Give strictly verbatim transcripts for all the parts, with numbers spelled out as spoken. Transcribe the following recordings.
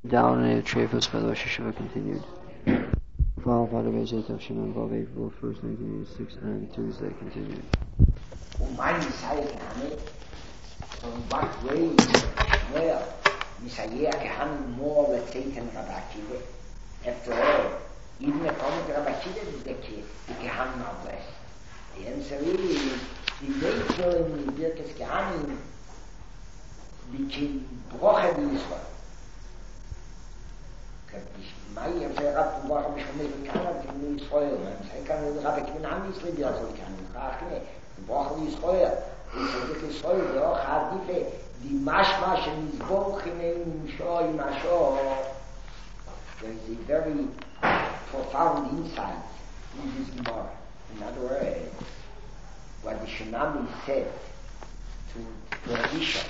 Down and Trefos by the Rosh Hashiva continued. Fall Father Bezet of Shimon Vav April first, nineteen eighty-six, and Tuesday continued. Und mein Messiah gehandelt, von what way, well, Messiah gehandelt more, let's say, than Rabbi Akiva. After all, even if I'm Rabbi Akiva, the gehandelt are blessed. The answer is, the nature in the Birkes gehandelt became brochen in Israel. Mai am Rab war am schon mit Kanada in Israel, man kann nur Rab in Am Israel ja so kann. Ach ne, brauchen die Israel. Und so die Israel ja hat die die Maschmasch in Wochen in Shoy Masho. There is a very profound insight in this Gemara. In other words, what the Shinami said to the Elisha,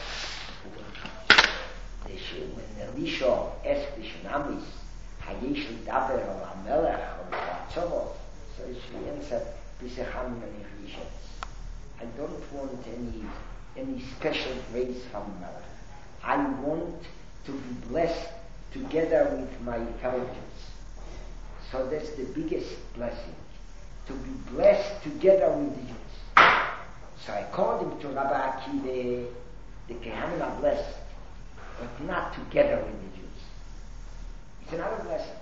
when Elisha asked the Shunamis, Hayesh Daber or Amelech or Tzavot, so she answered, Bisecham Elisha. I don't want any any special grace from Melech. I want to be blessed together with my fellow Jews. So that's the biggest blessing, to be blessed together with the Jews. So according to Rabbi Akiva, the Kehanim are blessed, but not together with the Jews. It's another blessing.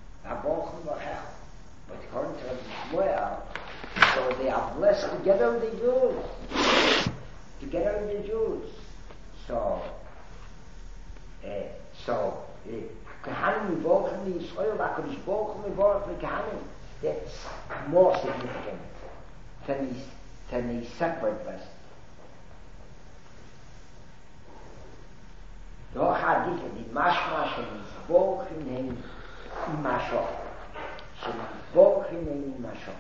But according to Rabbi Shmuel, so they are blessed together with the Jews. Together with the Jews. So, uh, so, Kehanim Mivochim Yisrael, HaKadosh Baruch Hu Mivorach Kehanim. That's more significant than a, than a separate blessing. לא חדיך, נמשמע שמסבורכים הם משהו. שמסבורכים הם משהו.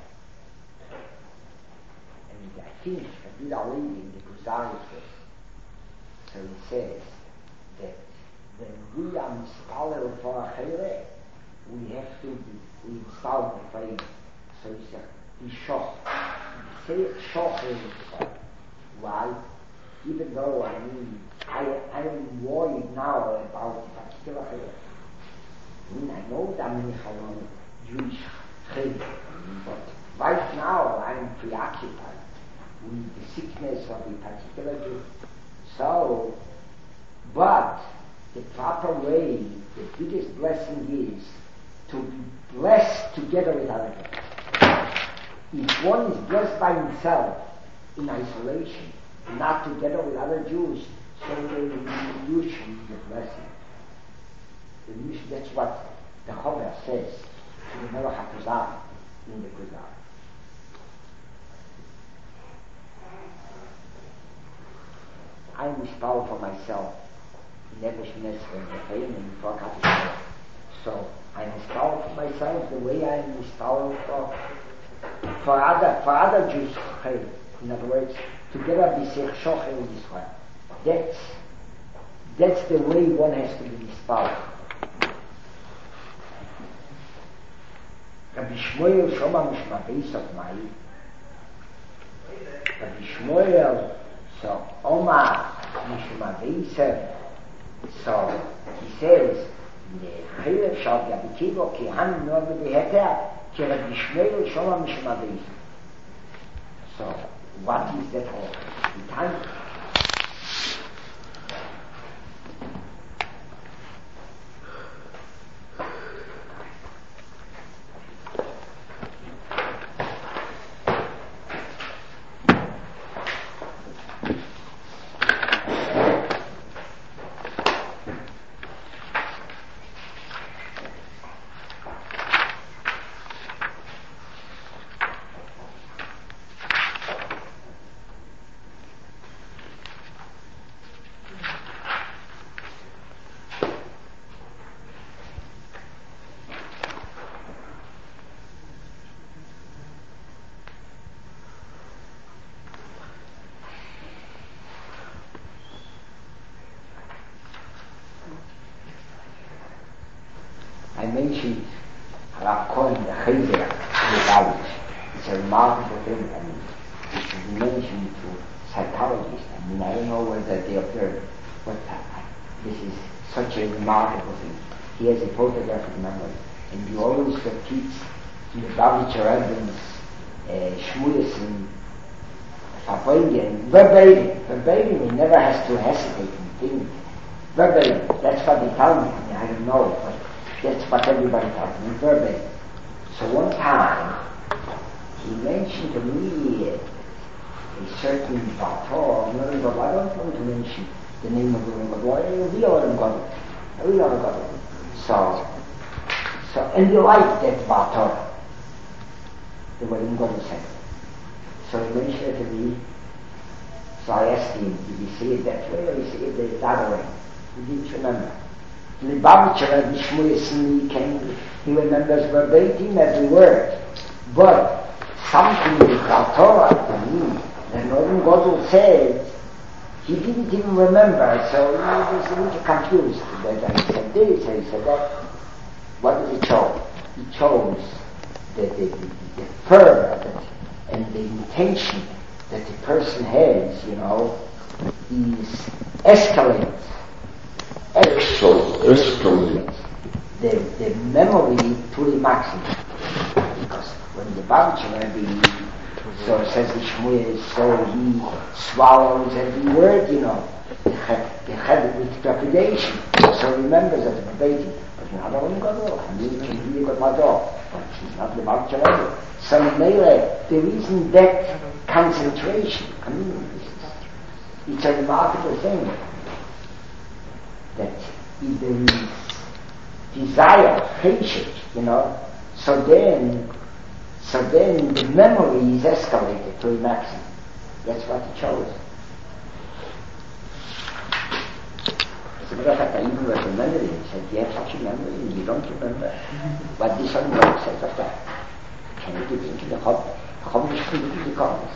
And I think I did already in the Kuzari case. So he says that when we are installed for a chere, we have to be, we install the frame. So he said, he shoch. He says shoch in the Why? Even though I mean, I, I am worried now about the particular chere. I mean, I know that I'm Jewish chere, but right now I'm preoccupied with the sickness of a particular Jew. So, but the proper way, the biggest blessing is to be blessed together with other Jews. If one is blessed by himself in isolation, not together with other Jews, so there will be illusion of the blessing. The illusion, that's what the Chover says to the Melech HaKuzar in the Kuzar. I am power for myself, never Shnesser and the pain and for Kadosh. So I am power for myself the way I am power for for other for other Jews. In other words, together be Sech Shocher in Israel. That's that's the way one has to be inspired. Rabbi Shmuel Shoma Mishmabeis of Mai. Rabbi Shmuel so Oma Mishmabeis. So he says, the Chilek Shal Yabikivo Ki Han Nor Beheter Ki Rabbi Shmuel Shoma Mishmabeis. So what is that for? It has I mentioned Rav Cohen, the Chayzer, the college. It's a remarkable thing. I mean, it is mentioned to psychologists. I mean, I don't know whether they observe, but uh, this is such a remarkable thing. he has a photographic memory. And he always repeats in the Babitcher Rebbe's uh, Shmuyas and Fabringen, verbatim, verbatim, he never has to hesitate and think. Verbatim, that's what they tell me. I mean, I don't know, but that's what everybody tells me, verbatim. So one time, he mentioned to me a certain Bator, I don't want to mention the name of the room, but why are we all got it? We all got it. So, so, and he liked that Bator, the way I'm going to say. So he mentioned it to me, so I asked him, did he say it that way or did he say it the other way? He didn't remember. The Lubavitcher, the Shmuyas, he came, he remembers verbatim every word. But something in the Torah, to me, the Northern Godel said, he didn't even remember, so he was a little confused. That I said this, I said that. What did he chose? He chose the, the, the, the fervor that, and the intention that the person has, you know, is escalates. Escalates. The, the memory to the maximum. Because when the Babitcher Rebbe, so says the Shmuyas, so he swallows every word, you know. He had it with trepidation. So remembers that the baby. But not only Gadol, I mean, he really got my dog. But he's not the Babitcher Rebbe. So Mele, there isn't that concentration. I mean, it's, it's a remarkable thing that if there is desire, patience, you know, so then, so then the memory is escalated to a maximum. That's what he chose. As a matter of fact, I even recommended him. He said, you have such a memory and you don't remember what this one says of that. Can you get into the hub? How much can you do the comments?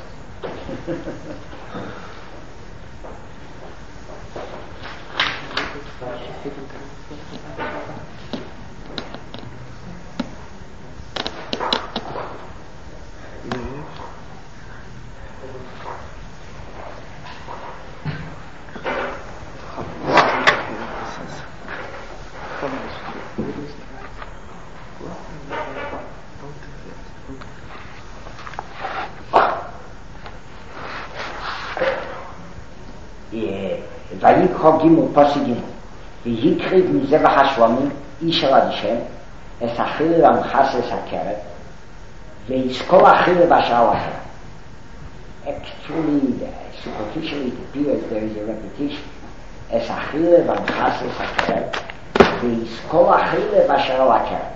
ויקרא גימל פסוק גימל והקריב מזבח השלמים איש על השם את החיל המחסס הקרב ויסקול החיל בשעה אחר. Actually, superficially it appears there is a repetition. את החיל המחסס הקרב ויסקול החיל בשעה הקרב.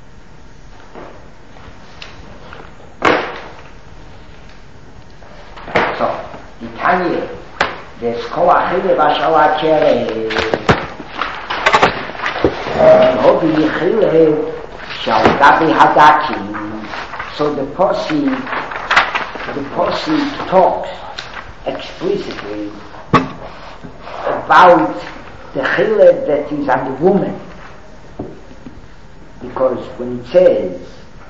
So, the Tanya there's Kolachile Bashala Kere Hobi Yichile Shal Gabi Hadaki. So the Posse the Posse talks explicitly about the Chile that is on the woman, because when it says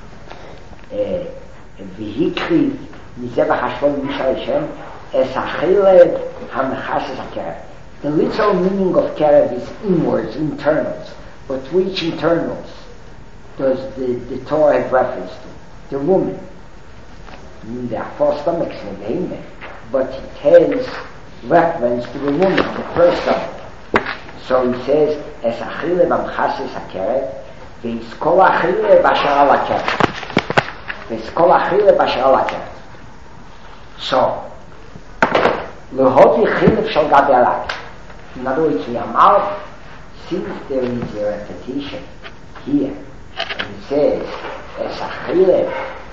Vihikri Mizebach Hashvon Mishal Hashem Es achile hamechasses hakerev. The literal meaning of kerev is inwards, internals. But which internals does the, the Torah have reference to? The woman. I mean, there are four stomachs in the behemoth, but it has reference to the woman, the first stomach. So he says, Es achile hamechasses hakerev, ve'is kol achile bashar al hakerev. Ve'is kol achile bashar al hakerev. So, Lehovi chilif shal gabi alak. In other words, we are since there is a repetition here, and it says, Es achilif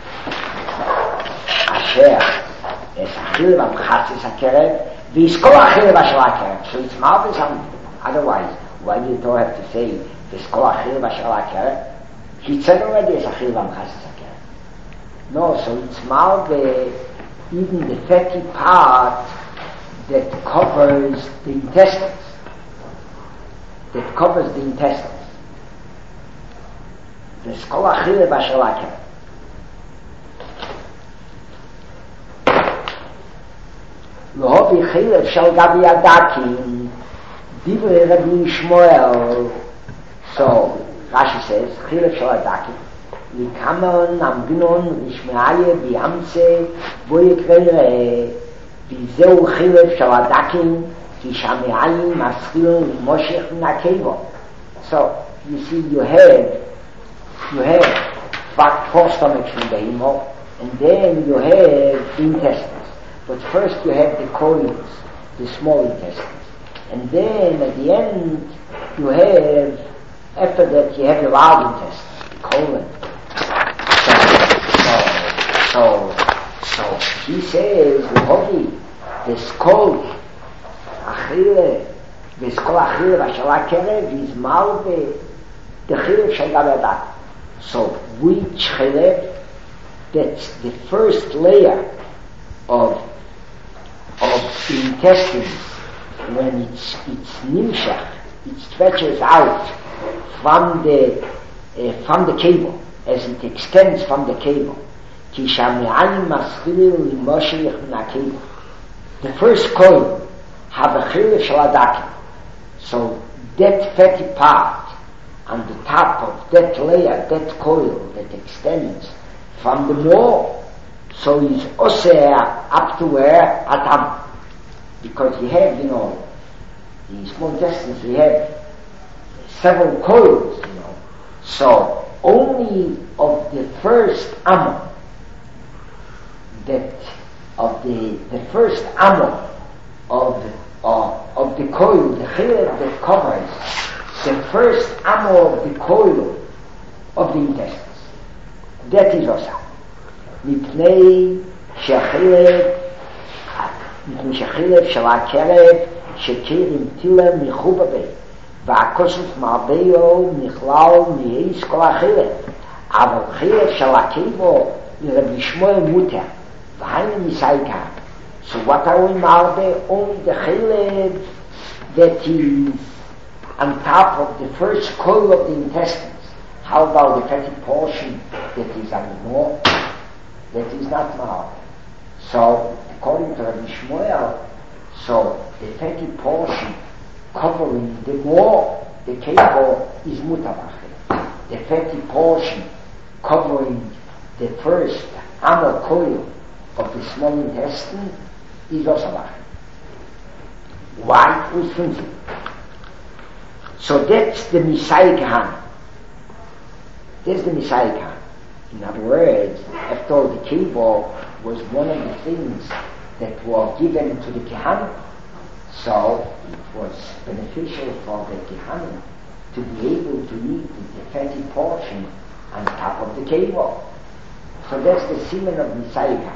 asher, Es achilif amchatzis hakerev, v'yiskol achilif asher hakerev. So it's marvelous. Otherwise, why do you have to say, v'yiskol achilif asher hakerev? He said already, Es achilif amchatzis hakerev. No, so it's marvelous, even the fatty part that covers the intestines, that covers the intestines. The Skol Achille Bashalaka. Lohobi Chilev Shal Gabi Adaki, Divrei Rabbi Shmuel. So, Rashi says, Chilef Shaladakim, Vikaman Amgnon Rishmeaye Biamse Boyekrele Vizeu Chilef Shaladakim Kishameayin Maskil Moshech Nakevo. So, you see, you have, you have four stomachs in the Himo, and then you have the intestines. But first you have the colons, the small intestines. And then at the end, you have, after that, you have the large intestine, the colon. So, so, so, so he says, Hovi, the skull, Achille, the skull Achille, Vashala Kerev, is Malve, the Chilev Shagabadak. So, which Chilev? That's the first layer of, of the intestines. When it's, it's nimshach, it stretches out from the, uh, from the cable, as it extends from the cable. The first coil have a chilef shaladakim. So that fatty part on the top of that layer, that coil that extends from the wall, so it's oseh up to where atam. Because you have, you know, in small intestines we have several coils, you know. So only of the first ammo, that of the the first ammo of the uh, of the coil, the chilef that covers the first ammo of the coil of the intestines. That is osa. Mipnei shechilef מפני שחילף של הקרב שכירים טילה מחובה בי והכוסף מעביו נכלל מאיס כל החילף אבל חילף של הקיבו לרבי שמואל מותר והיינו מסייגה. So what are we marbe? Only the chilef that is on top of the first coil of the intestines. How about the fatty portion that is on the wall? That is not marbe. So according to Rabbi Shmuel, so the fatty portion covering the wall, the cable, is mutabachir. The fatty portion covering the first ammo coil of the small intestine is also bachir. Why? We think it. So that's the Misaygahan. That's the Misaygahan. In other words, after all, the cable was one of the things that were given to the Kehanim. So it was beneficial for the Kehanim to be able to eat the fatty portion on top of the cable. So that's the semen of Misayga.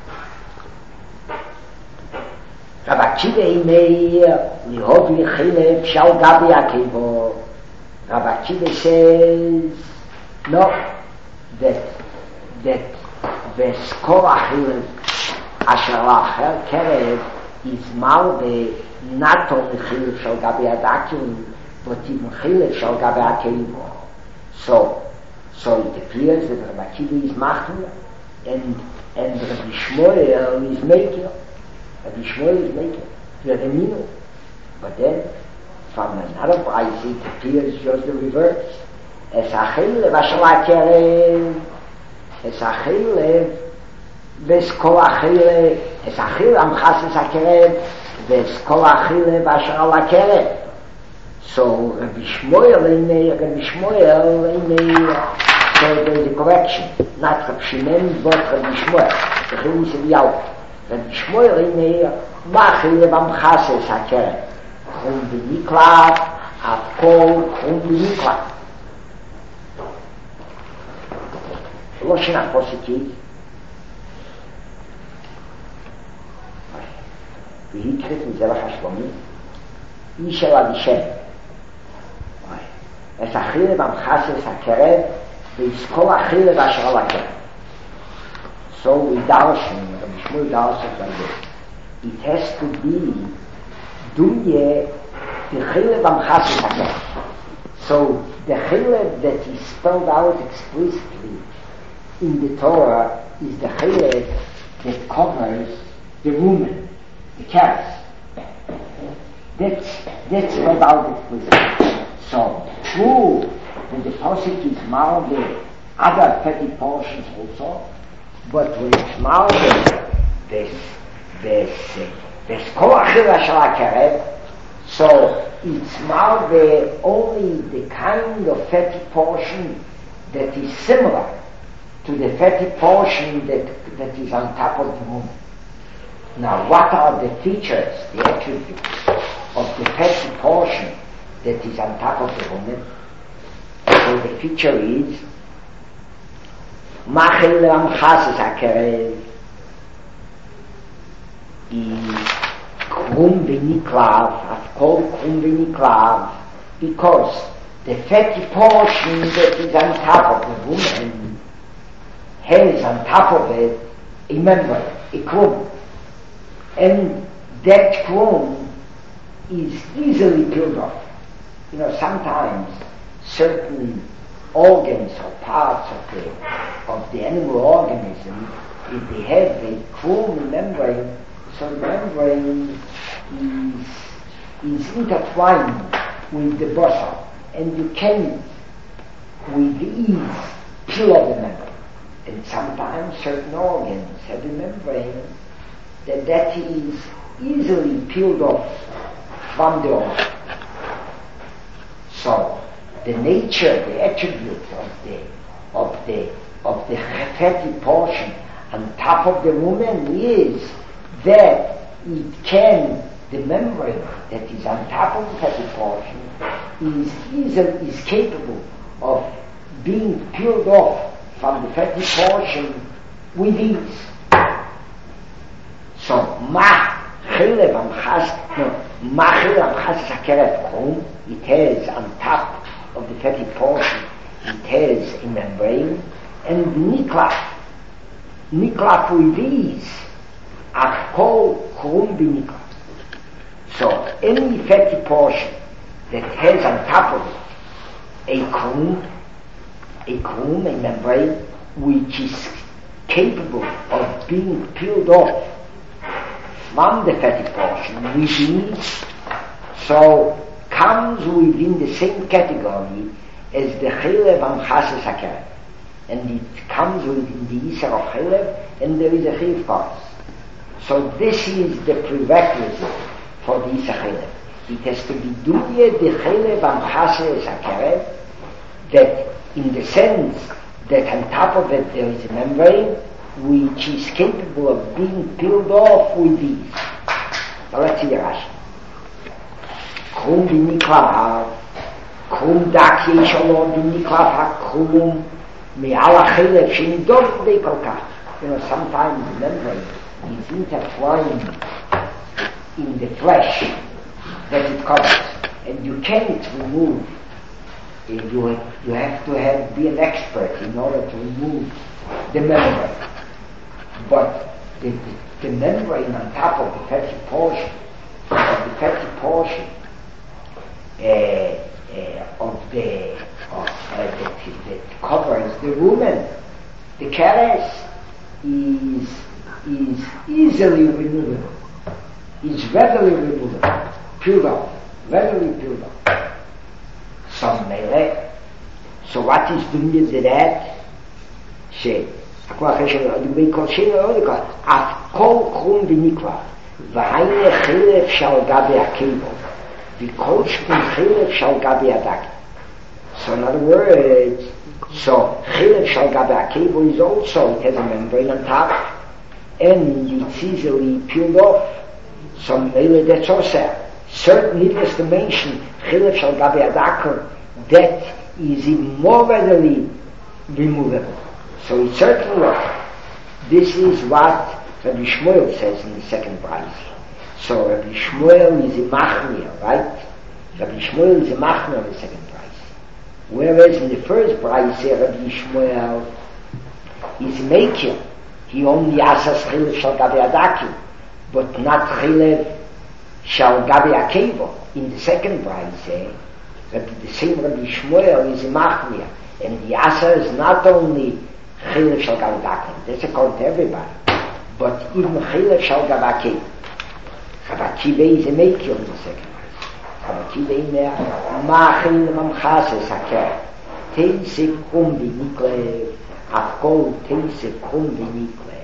Rabbi Akiva Meir, Yehovi Chilef Shal Gabi HaKevo. Rabbi Akiva says, no, that, that Veskol HaChilef Asher Lachel Kerev is Malbe not only Chilef Shal Gabi HaDakim, but even Chilef Shal Gabi HaKevo. So, so it appears that Rabbi Akiva is Machmir, and, and Rabbi Shmuel is Meikir. Rabbi Shmuel is Meikir. Rabbi Minu. But then, from another place, it appears just the reverse. Es HaChilef Asher Lachel Es HaChilef Veskol HaChilef Es HaChilef Amchas Es HaKerev Veskol HaChilef Asher HaKerev. So Rabbi Shmuel in Meir, Rabbi Shmuel in Meir, so there is a correction. Not Rabbi Shimon, but Rabbi Shmuel. The Chilus of Yalkut. Rabbi Shmuel in Meir, Machilef Amchas Es HaKerev. Chum B'Niklat, Avkol, Chum B'Niklat. Loshen HaPositiv, והיא קראת מזרח השלומי, איש אל אבישם. את החילב המחסס הקרב, ויסקול החילב אשר על הקרב. So we darshan, Rabbi Shmuel darshan like this. It has to be Duye, the chilef amchasses HaKerev. So the chilef that is spelled out explicitly in the Torah is the chilef that covers the woman, the keres. That's, that's spelled out explicitly. So true that the Pasuk is Malve other petty portions also, but when it's Malve this, this, this Koachila Shalakarev, so it's Malve only the kind of fatty portion that is similar to the fatty portion that, that is on top of the woman. Now, what are the features, the attributes of the fatty portion that is on top of the woman? So the feature is Machel Amchas Akarev is Krum V'Niklav, I've called Krum V'Niklav because the fatty portion that is on top of the woman has on top of it a membrane, a krum. And that krum is easily peeled off. You know, sometimes certain organs or parts of the, of the animal organism, if they have a krum membrane, so the membrane is, is intertwined with the basal, and you can, with ease, peel off the membrane. And sometimes certain organs have a membrane that that is easily peeled off from the organ. So the nature, the attribute of the of the of the fatty portion on top of the woman is that it can, the membrane that is on top of the fatty portion is easily is capable of being peeled off from the fatty portion with ease. So, ma chelev amchas, no, ma chelev amchas sakeret krum, it has on top of the fatty portion, it has a membrane, and niklaf, niklaf with ease, are called krum b'niklaf. So, any fatty portion that has on top of it a krum, a krum, a membrane, which is capable of being peeled off from the fatty portion within, so comes within the same category as the chelev amchas sakeret, and it comes within the isar of chelev, and there is a chelev parts. So this is the prerequisite for the isar chelev. It has to be duye the chelev amchas sakeret, that in the sense that on top of it there is a membrane which is capable of being peeled off with these. Now let's see the Rashi. Krum b'niklav, krum dak yeshalom b'niklav ha-krum me'al ha-chelev shenidov b'dei kol kach. You know, sometimes the membrane is intertwined in the flesh that it covers, and you can't remove. You, you have to have, be an expert in order to remove the membrane. But the, the, the membrane on top of the fatty portion, of the fatty portion uh, uh, of the of, uh, that, that covers the woman, the keres is is easily removable, is readily removable, peeled off, readily peeled off. Some mele. So what is doing to that? Say, הכוח יש לנו, לגבי כל שני לא נקרא, אף כל קרום ונקרא, והיינה חלף של גבי הקיבו, וכל שכון חלף של גבי הדק. So in other words, so חלף של גבי הקיבו is also, it has a membrane on top, and it's easily peeled off. So maybe that's also, certain, needless to mention, חלף של גבי הדק, that is even more readily removable. So it's certainly what this is what Rabbi Shmuel says in the second price. So Rabbi Shmuel is a machmir, right? Rabbi Shmuel is a machmir in the second price. Whereas in the first price, Rabbi Shmuel is a maker. He only asks chilef shal gabi adakim, but not chilef shal gabi akevo. In the second price, eh, the same Rabbi Shmuel is a machmir, and the answer is not only chilef shal gabi adakim. That's according to everybody, but even chilef shal gabi akevo. Rabbi Akiva is a maker in the second price. Rabbi Akiva Imer, Machil Mamchase Saker, Teise Krum Vinikle, Afkol Teise Krum Vinikle,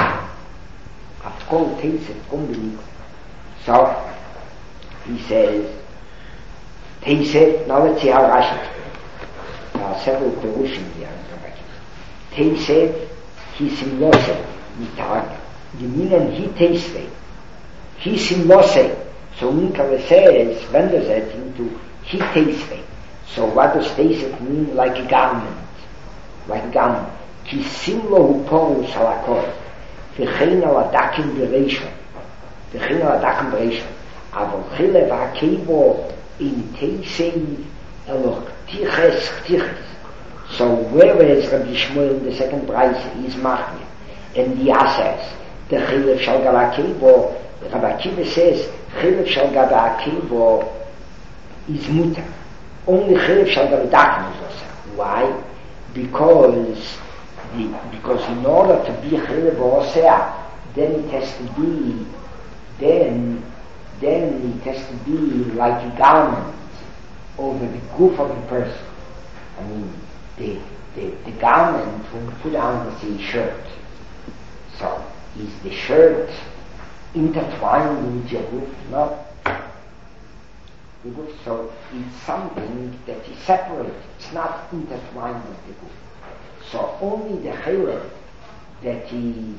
Afkol Teise Krum Vinikle. So, he says, Teise, now let's see how Rashi explains. There are several Perushim here. Teise, Hisim Lose, Mitag, Geminen Hi Teise, Hisim Lose. So Unkara says, renders it into Hi Teise. So what does Teise mean? Like a garment. Like a garment. Hisim Lo Huporu Salakor, V'chein al Adakim Bereishon, V'chein al Adakim Bereishon, Avol Chilev HaKeibo in Teise Eloch Tiches Tiches. So whereas Rabbi Shmuel in the second price is Machmir, and the Asas, the Chilev Shal Gaba Keibo, Rabbi Akiva says, Chilev Shal Gaba Keibo is Mutar. Only Chilev Shal Gaba Dakim is Osa. Why? Because the, because in order to be Chilev Osa, then it has to be, then, then it has to be like a garment over the goof of the person. I mean, the, the, the garment when you put on is a shirt. So, is the shirt intertwined with your roof? No. The roof, so it's something that is separate. It's not intertwined with the roof. So only the chaylev that is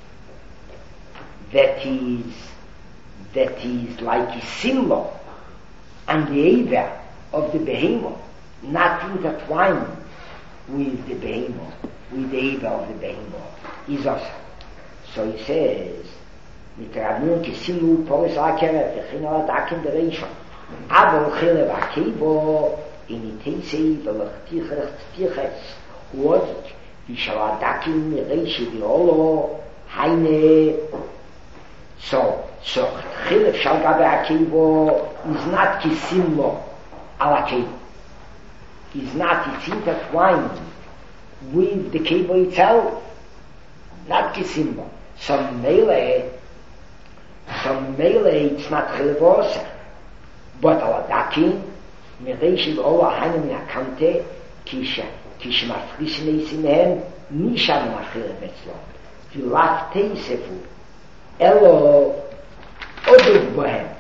that is that is like a symbol and the eva of the behemoth, not intertwined with the behemoth, with the eva of the behemoth, is also. So he says, מתרבנו כסימו פורס להכרת, וכינו לדקים דרשם. אבל חילב הקיבו, איניטייסי ולכתיחס תיחס, וודק, ושל הדקים מרשי ואולו, היינה. So, so, חילב של גבי הקיבו, is not כסימו על הקיבו. Is not, it's intertwined with the cable itself, not כסימו. So, melee, so melee, it's not chilvosa. But al adakim, mereishi v'ola hainu min hakante, kisha, kisha mafrishne isimehem, nisham machilv etzlo. V'laf teisefu, elo oduk bohem.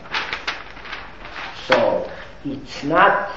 So, it's not,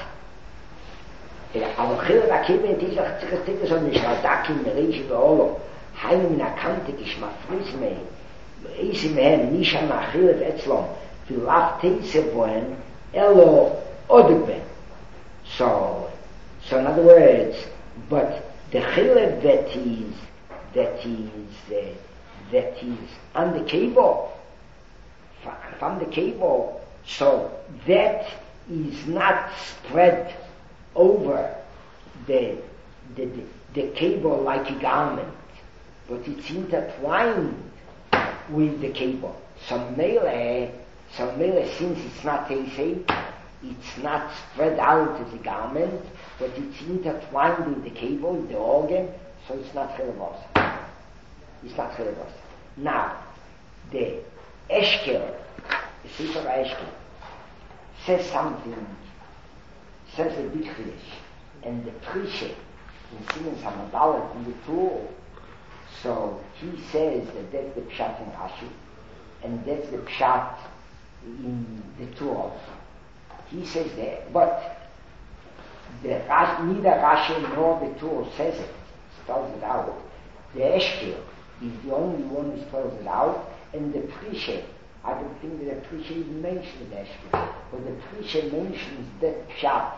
al chilv hakim, it is like tzikastik, so nisham adakim, mereishi v'ola, hainu min hakante, kisha mafrishne, isimehem, nisham machilv etzlo. V'laf teisefu, Elo odugben. So, so in other words, but the chilev that is, that is, uh, that is on the cable, from the cable, so that is not spread over the, the, the, the cable like a garment, but it's intertwined with the cable. So melee, So melee, since it's not teisei, it's not spread out as a garment, but it's intertwined with the cable, the organ, so it's not chilavosa. It's not chilavosa. Now, the Eshkel, the Sefer Eshkel, says something, says a big chiddush, and the Prishe, in Simen Samadalit, in the tool, so he says that that's the Pshat in Rashi, and that's the Pshat in the Torah. He says that, but the Rash, neither Rashi nor the Torah says it, spells it out. The Eshkel is the only one who spells it out, and the Prishe, I don't think that the Prishe even mentions the Eshkel, but the Prishe mentions that Pshat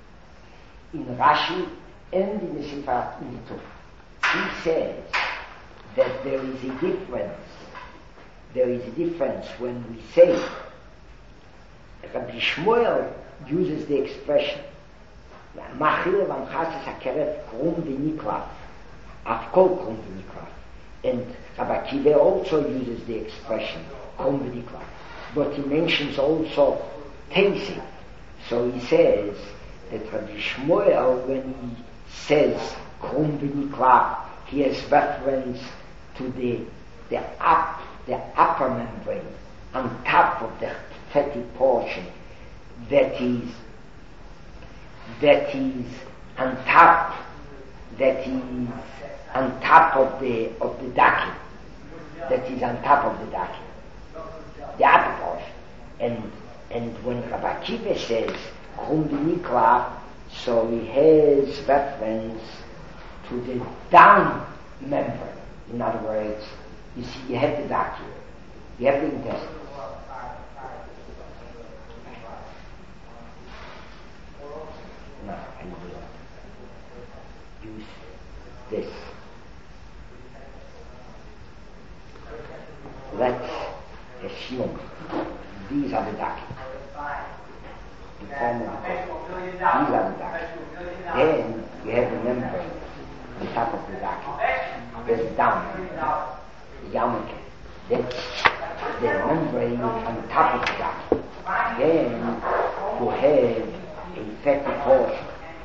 in Rashi and in the Sefer in the Torah. He says that there is a difference, there is a difference when we say Rabbi Shmuel uses the expression Machil v'amchasas hakeref krum v'niklaf, afkol krum v'niklaf, and Rabbi Akiva also uses the expression krum v'niklaf, but he mentions also teisei. So he says that Rabbi Shmuel, when he says krum v'niklaf, he has reference to the the up the upper membrane on top of the fatty portion, that is that is on top that is on top of the of the dakin, that is on top of the dakin, the upper portion. And and when Rabbi Akiva says Chum B'Nikla, so he has reference to the down membrane. In other words, you see, you have the dakin, you have the intestines. No, I will use this. Let's assume these are the dakin. The form of the core. These are the dakin. Then you have the membrane on top of the dakin. There's down, the yarmulke. That's the membrane on top of the dakin. Then you have a fatty portion.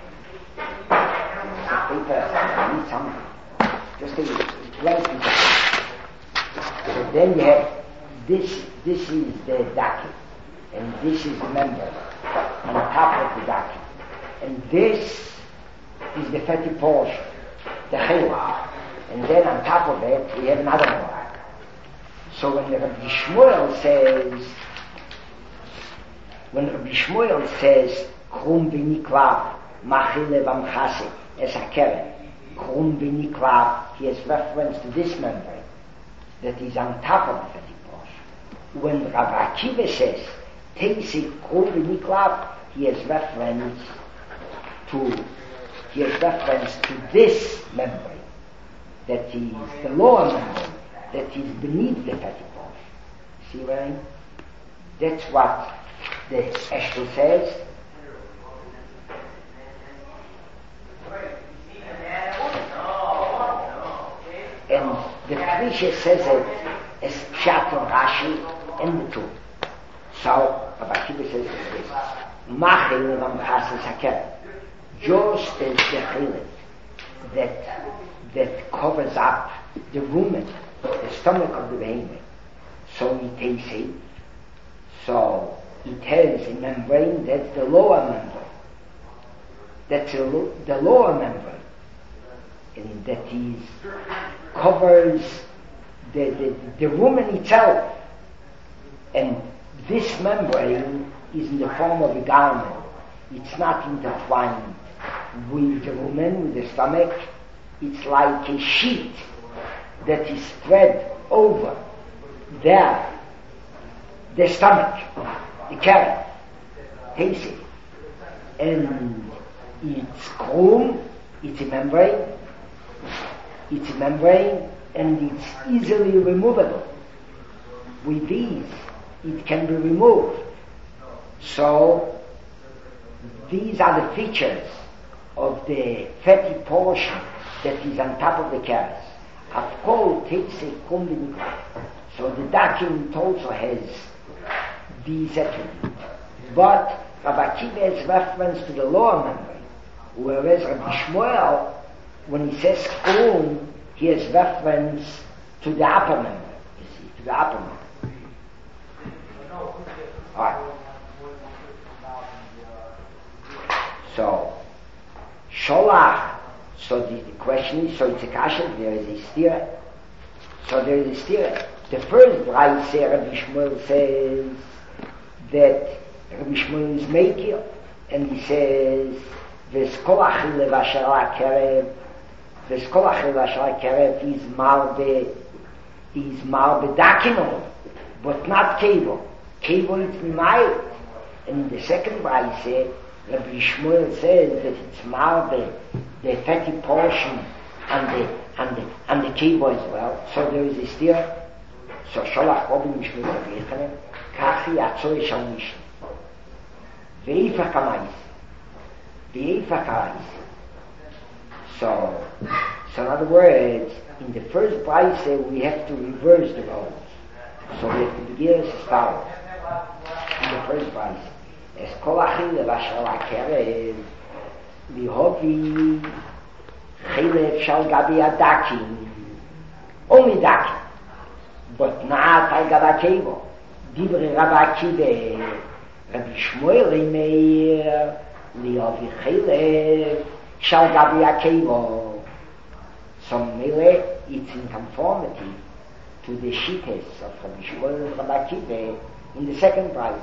It's a paper, I need something. Just take it, blank piece of paper. So then you have this, this is the dakin, and this is the membrane on top of the dakin. And this is the fatty portion, the chayla. And then on top of it, we have another one. So when Rabbi Shmuel says, when Rabbi Shmuel says, Chum B'Nikla, Machile V'Amchase, Es HaKeren, Chum B'Nikla, he has reference to this membrane that is on top of the fatty portion. When Rabbi Akiva says, Teisik Chum B'Nikla, he has reference to, he has reference to this membrane, that is the lower membrane, that is beneath the fatty portion. See what I mean? That's what the Eshel says. And the Prisha says it as Pshat and Rashi and the two. So, Rabbi Akiva says this: Machil v'amchas HaKeren, just as the chilek that that covers up the rumen, the stomach of the behemoth, so it takes it. So it has a membrane that's the lower membrane. That's a lo- the lower membrane, and that is covers the the, the rumen itself. And this membrane is in the form of a garment. It's not intertwined with the rumen, with the stomach. It's like a sheet that is spread over there, the stomach, the carrot, taste it. And it's chum, it's a membrane, it's a membrane, and it's easily removable. With these, it can be removed. So, these are the features of the fatty portion that is on top of the carrots. Of course, takes a combination. So the dakin also has these attributes. But Rabbi Akiva has reference to the lower membrane, whereas Rabbi Shmuel, when he says chum, he has reference to the upper membrane. You see, to the upper membrane. Alright. So, Sholach. So the, the question is, so it's a kasha, there is a stira. So there is a stira. The first brayse, Rabbi Shmuel says that Rabbi Shmuel is Meikir, and he says, V'skol achile v'asher ha'kerev, V'skol achile v'asher ha'kerev is marbe, is marbe dakinol, but not kevo. Kevo is mild. And in the second brayse, Rabbi Shmuel says that it's marbe, the fatty portion and the and the and the kevo as well. So there is a steer. So Sholach Robin Mishmut Rabbi Yechanan, Kachi Atzoi Shal Mishnah. Veifa Kamais. Veifa Kamais. So, so in other words, in the first brayse we have to reverse the roles. So we have to begin as follows. In the first brayse, Es Kol Achille V'Ashal HaKerev Lihovi Chilef Shal Gabi Adakin, only dakin, but not Al Gabi Kevo. Divrei Rabbi Akiva Rabbi Shmuel Meir Liavi Chelev Shal Gabi Akiva. So Mele, it's in conformity to the Shittas of Rabbi Shmuel and Rabbi Akiva in the second price.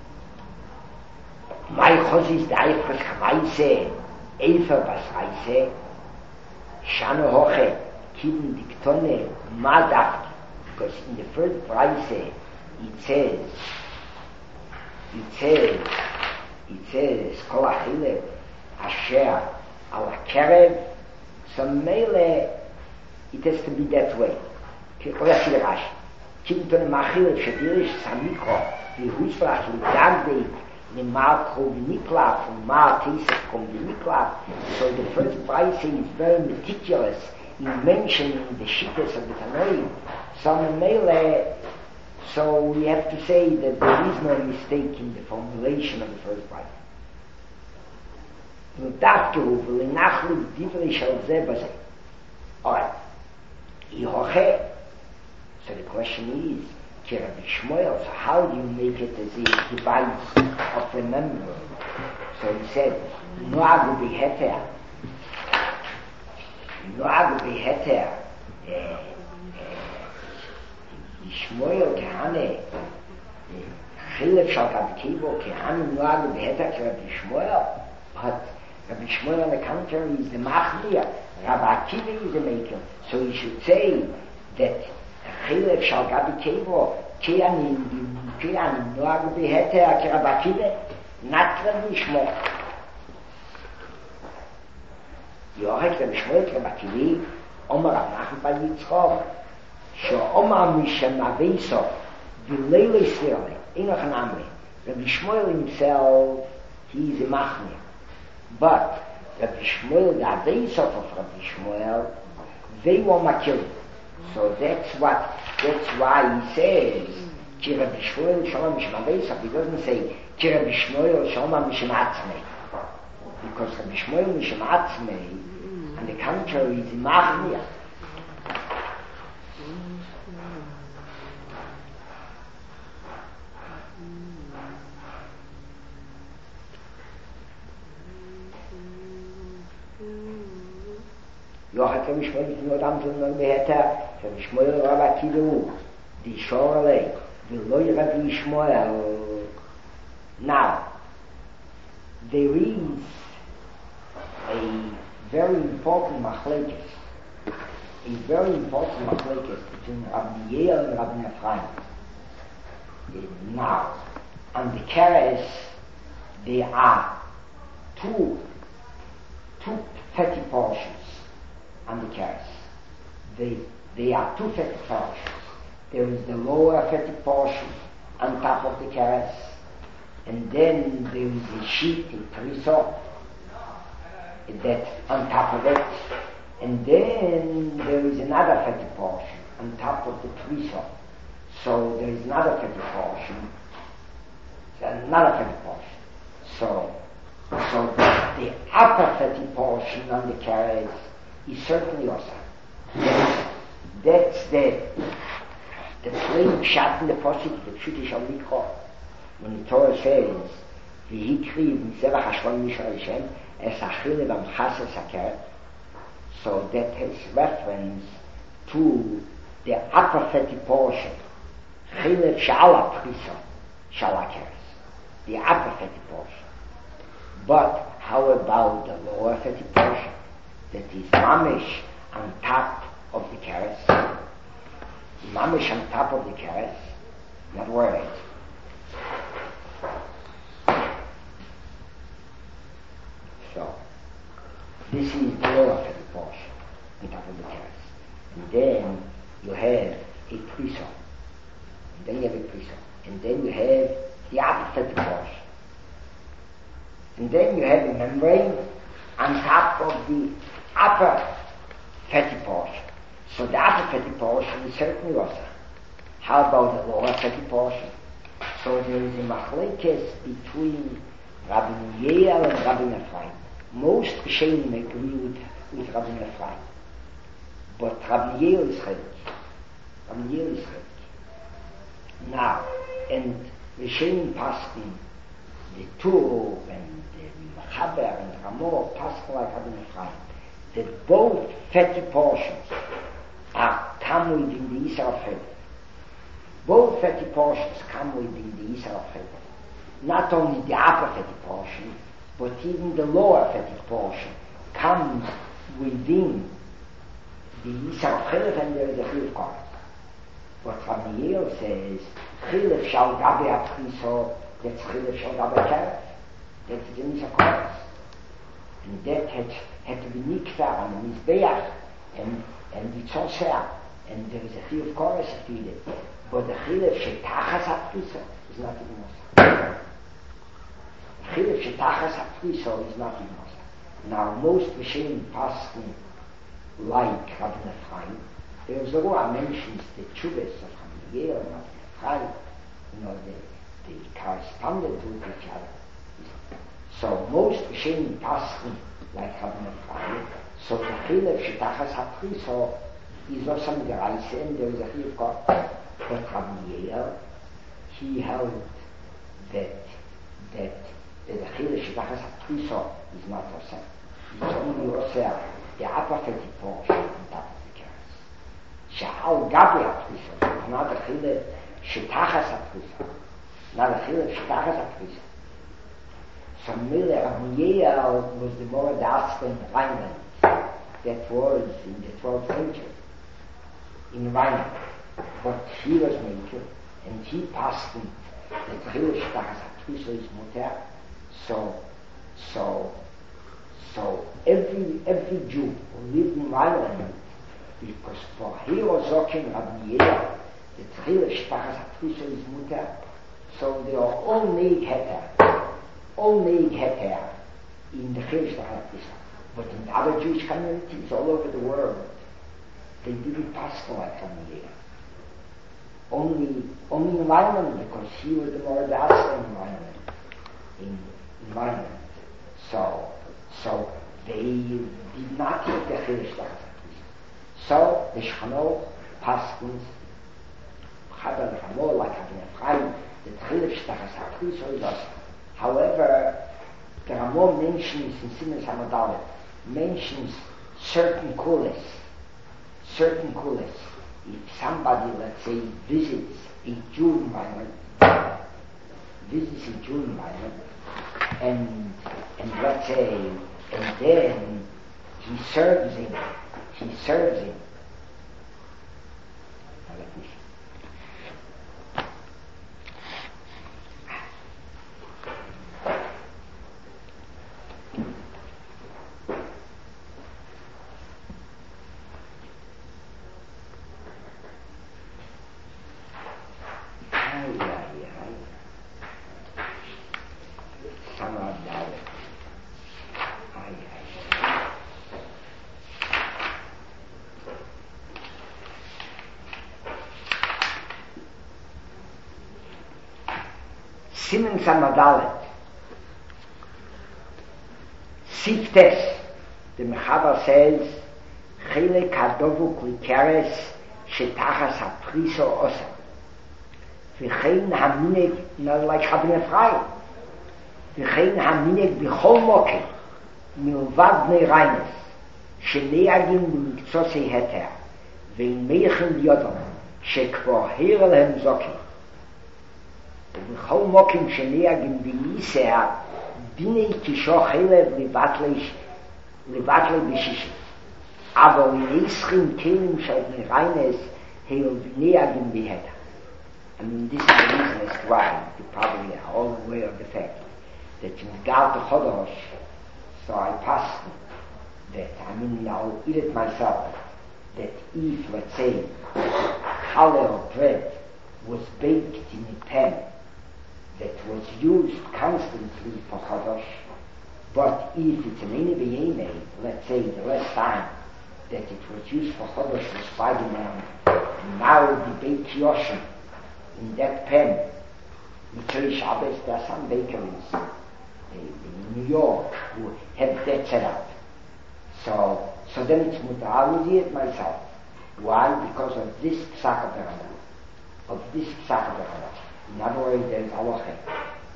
My Chozis Daifres Chmaise Eifer Bas Reise Shano Hoche Kibin Diktone Madak. Because in the first price it says it says it says Kol HaChilev Asher Al HaKerev. So Mele, it has to be that way. Or I see the Rashi. Kibin Machilev Shadirish Samikro V'Husfrach L'Dagdeit L'Mar Kol V'Niklaf L'Mar Teisef Kom V'Niklaf. So the first price is very meticulous in mentioning the shittas of the Tanoim. So Mele, so we have to say that there is no mistake in the formulation of the first price. Alright. So the question is, Rabbi Shmuel, so how do you make it as a device of remembering? So he said, Noagu beheter, Noagu beheter, Shmuel kehane, Chilef shal Gabi Akiva, kehane Noagu beheter ke Rabbi Shmuel, but Rabbi Shmuel on the contrary is the Machmir, Rabbi Akiva is the maker. So he should say that Chilef shal Gabi Akiva, kehane kehane Noagu beheter ke Rabbi Akiva, not Rabbi Shmuel. Yochek Rabbi Shmuel ke Rabbi Akiva, Omar Rav Nachman bar Yitzchok, שאומר משמביסו בלילה סירלי אין לכם אמרי Rabbi Shmuel himself he is a machmir, but Rabbi Shmuel the Aveisov of Rabbi Shmuel they were makil. So that's what that's why he says Ki Rabbi Shmuel shoma misham Aveisov. He doesn't say Ki Rabbi Shmuel shoma misham atzmei, because Rabbi Shmuel misham atzmei on the contrary is a machmir. Yochak Rabbi Shmuel is not Amton Nor Beheter, Rabbi Shmuel Rabbi Akiva, the Shorele, the Loi Rabbi Shmuel. Now, there is a very important machlekes, a very important machlekes between Rabbi Yeel and Rabbi Ephraim. Now, on the Keres, there are two, two petty portions. On the Keres. They, they are two fatty portions. There is the lower fatty portion on top of the Keres, and then there is a sheet in Priso that on top of it, and then there is another fatty portion on top of the Priso. So there is another fatty portion, another fatty portion. So, so the upper fatty portion on the Keres is certainly also. That's, that's the the plain shot in the posik, the Pshut Shal Mikro. When the Torah says, "V'hikriv mitzvah hashvan mishal Hashem es achile v'amchas es hakeret," so that has reference to the upper fatty portion, chile shala prisa shala keres, the upper fatty portion. But how about the lower fatty portion? That is mamish on top of the keres, mamish on top of the keres, not worried. So, this is the lower fatty portion on top of the keres. And then you have a priso, and then you have a priso, and then you have the upper fatty portion, and then you have a membrane on top of the upper fatty portion. So the upper fatty portion is certainly also. How about the lower fatty portion? So there is a machlekes between Rabbi Yeel and Rabbi Ephraim. Most Rishonim agree with, with Rabbi Ephraim, but Rabbi Yeel is chilek. Rabbi Yeel is chilek. Now, and Rishonim paskin the Tur and the Chaber and the Ramor, Pascal like Rabbi Ephraim, that both fatty portions are come within the Isar of Cheder. Both fatty portions come within the Isar of Cheder. Not only the upper fatty portion, but even the lower fatty portion comes within the Isar of Cheder, and there is a Chiluf Koros. But Ramiel says, Chiluf shall gabe apchiso, that's Chiluf shall gabe Keret. That's the Isar Koros. And that had, had to be Nikfar on the Mizbeach, and, and the Tzoseh, and there is a Chiluf Koros to it. But the Chiluf Shetachas apchiso is not even Mosa. Chiluf Shetachas apchiso is not even Mosa. Now, most Rishonim Paskin, like Rabbi Ephraim, there was a law mentions the Chubes of Ramiel and Rabbi Ephraim, you know, they, they corresponded to each other. So most Rishonim Paskin, like Rabbi Ephraim, so the Chiluf Shetachas apchiso is also in the Reise, and there is a Chiluf Koros. But Ramiel, he held that that the Chiluf Shetachas apchiso is not Oseh. It's only Oseh the upper fatty portion on top of the keres. She'al gabi apchiso, not the Chiluf Shetachas apchiso, not the Chiluf Shetachas apchiso. So Miller Ramiel was the more advanced Rhineland that was in the twelfth century in Rhineland. But he was major, and he passed in the Chiluf Shetachas apchiso is muter. So, so, so every every Jew who lived in Rhineland, because for Hero Zokin Ramiel, the Chiluf Shetachas apchiso is muter. So they are all neig heter, all neig heter in the Chiluf Shetachas apchiso. But in the other Jewish communities all over the world, they didn't pass like Ramiel. Only, only in Rhineland, because he was the more advanced in Rhineland, in, in Rhineland. So, so they did not take the Chiluf Shetachas apchiso. So the Shechano Paskins, Chaber and Ramor, like Rabbi Ephraim, the Chiluf Shetachas apchiso is us. However, the Ramor mentions in Siman Samadalet, mentions certain kulas, certain kulas. If somebody, let's say, visits a Jew environment, visits a Jew environment, and, and let's say, and then he serves him, he serves him. Now let me see. Siman Samadalet, Siftes, the Mechaber says, Chilek hadovu klikeres Shetachas apchiso osa. V'chein haminig, not like Rabbi Ephraim, V'chein haminig b'chol mokim, milvad bnei reines, sheneagim b'miktzosei heter, v'in meichen yodom, shekvor heir lehem zokim. ובכל מוקים שנהגים בישראל דיני כשו חלב לבטלי בשישי. אבל יסכים כלים של ריינס היו נהגים בהדה. I mean, this is the reason as to why you probably are all aware of the fact that in Gal to Chodosh, so I passed that, I mean, I'll eat it myself, that if, let's say, challah or bread was baked in a pan that was used constantly for Chodosh, but if it's an Eine B'Yene, let's say the last time that it was used for Chodosh was Friday morning, and now the Beit Yoshin in that pan, Mitzvah Shabbos, there are some bakeries in New York who have that set up. So, so then it's mutar. I will eat it myself. Why? Because of this psak of of this psak of In other words, there is halacha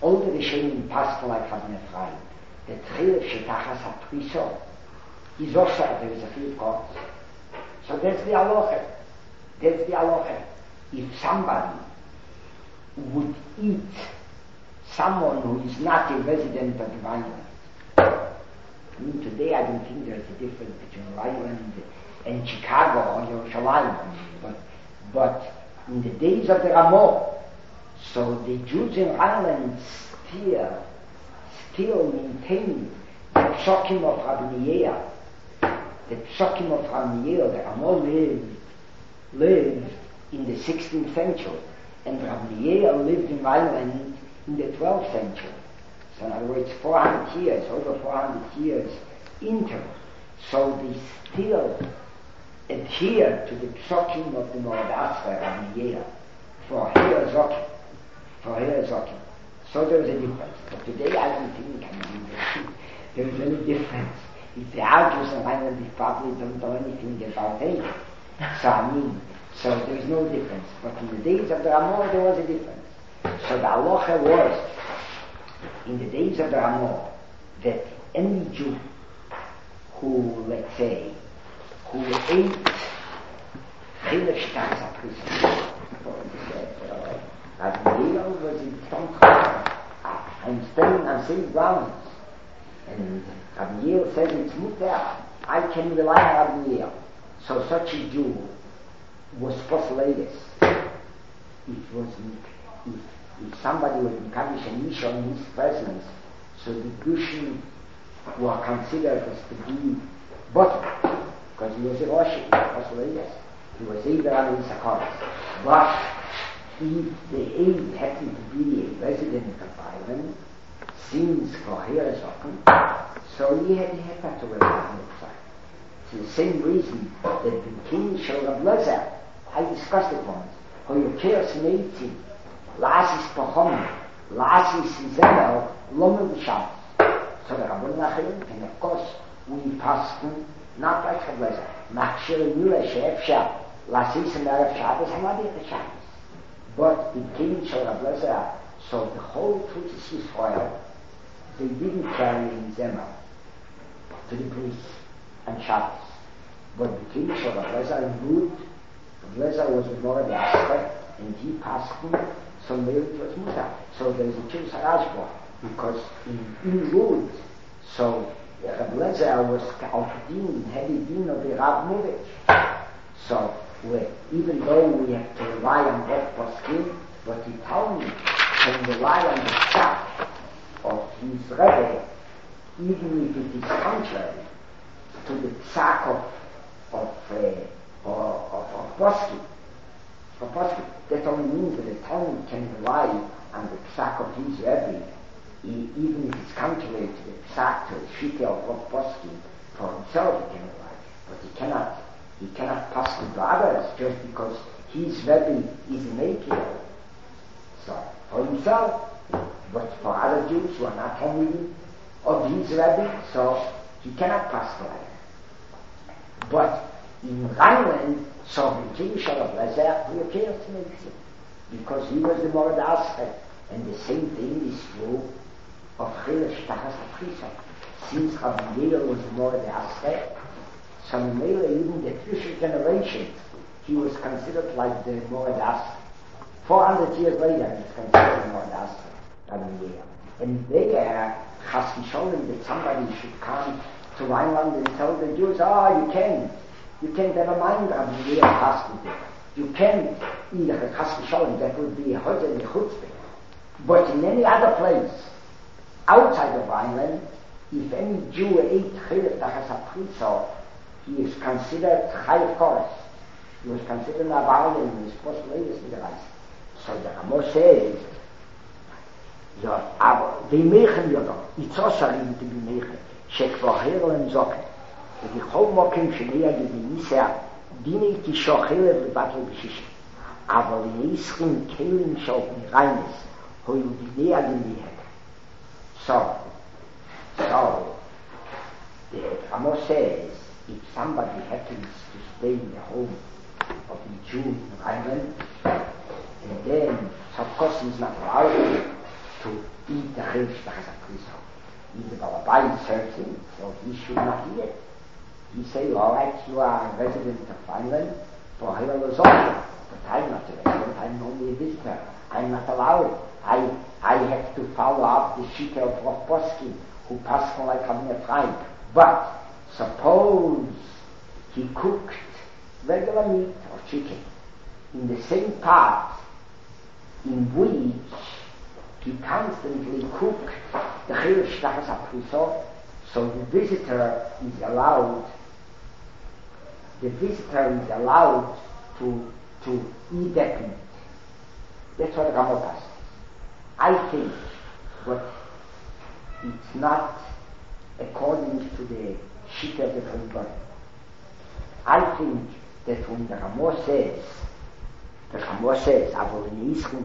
all the Rishonim passed like having a frei. The Tchilef Shetachas HaPriso is also, there is a few gods. So that's the halacha. That's the halacha. If somebody would eat someone who is not a resident of the Rhineland, I mean, today I don't think there's a difference between Rhineland and Chicago or Yerushalayim, but, but in the days of the Ramah, so the Jews in Rhineland still, still maintain the Psokim of Rabbi Meir. The Psokim of Rabbi Meir, the Ramah lived, lived in the sixteenth century, and Rabbi Meir lived in Rhineland in the twelfth century. So in other words, four hundred years, over four hundred years interval. So they still adhere to the Psokim of the Morad Asra, Rabbi Meir, for Hir Zokim. For Hir Zokim. So there is a difference. But today I don't think I mean, there is any difference. If the Jews in Rhineland, they probably don't know anything about it. So I mean, so there is no difference. But in the days of the Ramah, there was a difference. So the halacha was, in the days of the Ramah, that any Jew who, let's say, who ate Chilef Shetachas HaPriso, Rabbi Meir was in Tonka. I'm standing on safe grounds, and Rabbi Meir said it's mutter. I can rely on Rabbi Meir. So such a Jew was postulatus. It was if, if somebody was in Kaddish and Isha in his presence, so the Gushim were considered as to be bottom, because he was a Rosh, postulatus. He was either on his Sakaris. But if the aid happened to be a resident of Ireland, since for here is open, so he had, he had to rely on the side. It's the same reason that the king showed a blazer. I discussed it once. How you cares meeting, lasis pachom, lasis zemel, lomu b'shabbos. So the Rabbon Nachim, and of course we passed them not like a blazer. Machshir nula she'efsha, lasis and erev Shabbos, hamadi at the Shabbos. But the king showed a blazer, so the whole truth is Israel. They didn't carry in zemel to the priest and Shabbos. But the king showed a blazer in Lud. The blazer was the Morad Asra, and he passed him, so maybe it was mutar. So there is a Chilus HaRashba, because in, in Lud, so the blazer was Alpidin, heavy din of the Rav Muvich. So we, even though we have to rely on both poskim, but he told me can rely on the staff of his Rebbe, even if it is contrary to the psak of of uh, or, of, of poskim. Of poskim. That only means that the Talmud can rely on the psak of his Rebbe, he, even if it's contrary to the psak, to the shita of, of poskim. For himself he can rely, but he cannot. He cannot pass to others just because his Rebbe is an Akil. So, for himself, but for other Jews who are not Talmidim of his Rebbe, so he cannot pass to others. But in Rhineland, so the King Shalom Lezer, he appears to make it, because he was the Morad Asra, and the same thing is true of Chilef Shetachas HaPriso. Since Rabbi Meir was the Morad Asra, so Meir, even the future generation, he was considered like the Morad Asra. Four hundred years later, he was considered the Morad Asra, Rabbi Meir. And there, Chas v'Sholem, that somebody should come to Rhineland and tell the Jews, oh, you can't, you can't ever mind Rabbi Meir hospital. You can't, either Chas v'Sholem, that would be a hotel in Chutzpah. But in any other place, outside of Rhineland, if any Jew ate Chilef Shetachas HaPriso, he is considered Chayiv Koros. He was considered Naval and he was supposed to lay this with the rice. So the Ramo says, the Meichen Yodo, it's also going to be Meichen, Shekvar Herel and Zoke, the Chol Mokim Shenea Gedinisea, Dine Tishochele V'Batel B'Shishi, אבל ישכים כלים של מיריימס, הוא ידידי הגליהק. So, so, the Ramo says, if somebody happens to stay in the home of the Jew in Rhineland, and then, so of course he's not allowed to eat Chilshtachas HaPriso. He's the Balabai searching, so he should not hear it. He say, all right, you are a resident of Finland, for Hira Lozovia, but I'm not a resident, I'm only a visitor. I'm not allowed. I I have to follow up the Shita of Rav Poskin, who passed on like having a time. But suppose he cooked regular meat or chicken in the same pot in which he constantly cooked the Chilshtachas HaPriso, so the visitor is allowed the visitor is allowed to to eat that meat. That's what the Rambam passes. I think, but it's not according to the Shita of the Rambam. I think that when the Rambam says, the Rambam says, aber in Israel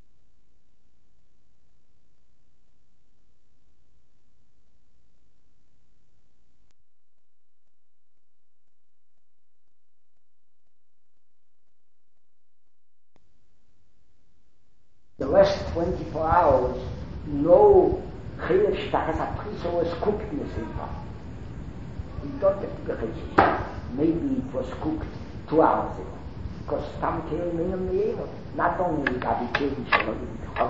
the last twenty-four hours, no Chilshtachas HaPriso was cooked in the same pot. We don't have to be maybe it was cooked two hours ago. Because Tam Kelim Minam Ne'emo, not only Gabi Kelim Shalom,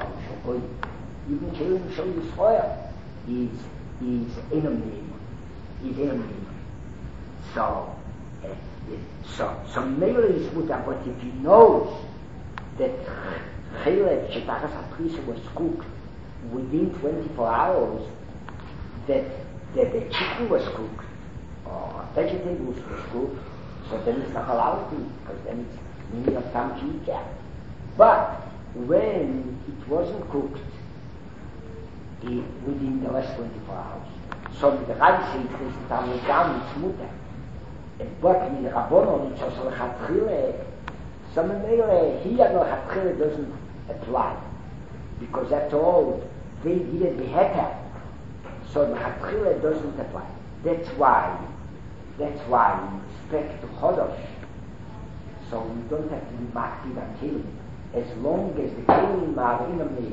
even Kelim Shalom Yisroel is is Enam Ne'emo, is Enam Ne'emo. So, uh, so, so maybe it's good, but if he knows that Chilek Shetachas HaPriso was cooked within twenty-four hours, that, that the chicken was cooked, or vegetables was cooked, so then it's not allowed to, because then it's meaning of Tam Chiyikah. But when it wasn't cooked it, within the last twenty-four hours, so the Rai says it's Tam Legam, it's Mutter. But in the Rabbonon, it's also Lechatchilek. Some Mele here no Lechatchilek doesn't apply, because after all they didn't beheter, so the Lechatchilek doesn't apply. That's why, that's why in respect to Chodosh, so we don't have to be maktiv on Kelim, as long as the Kelim are in a meal.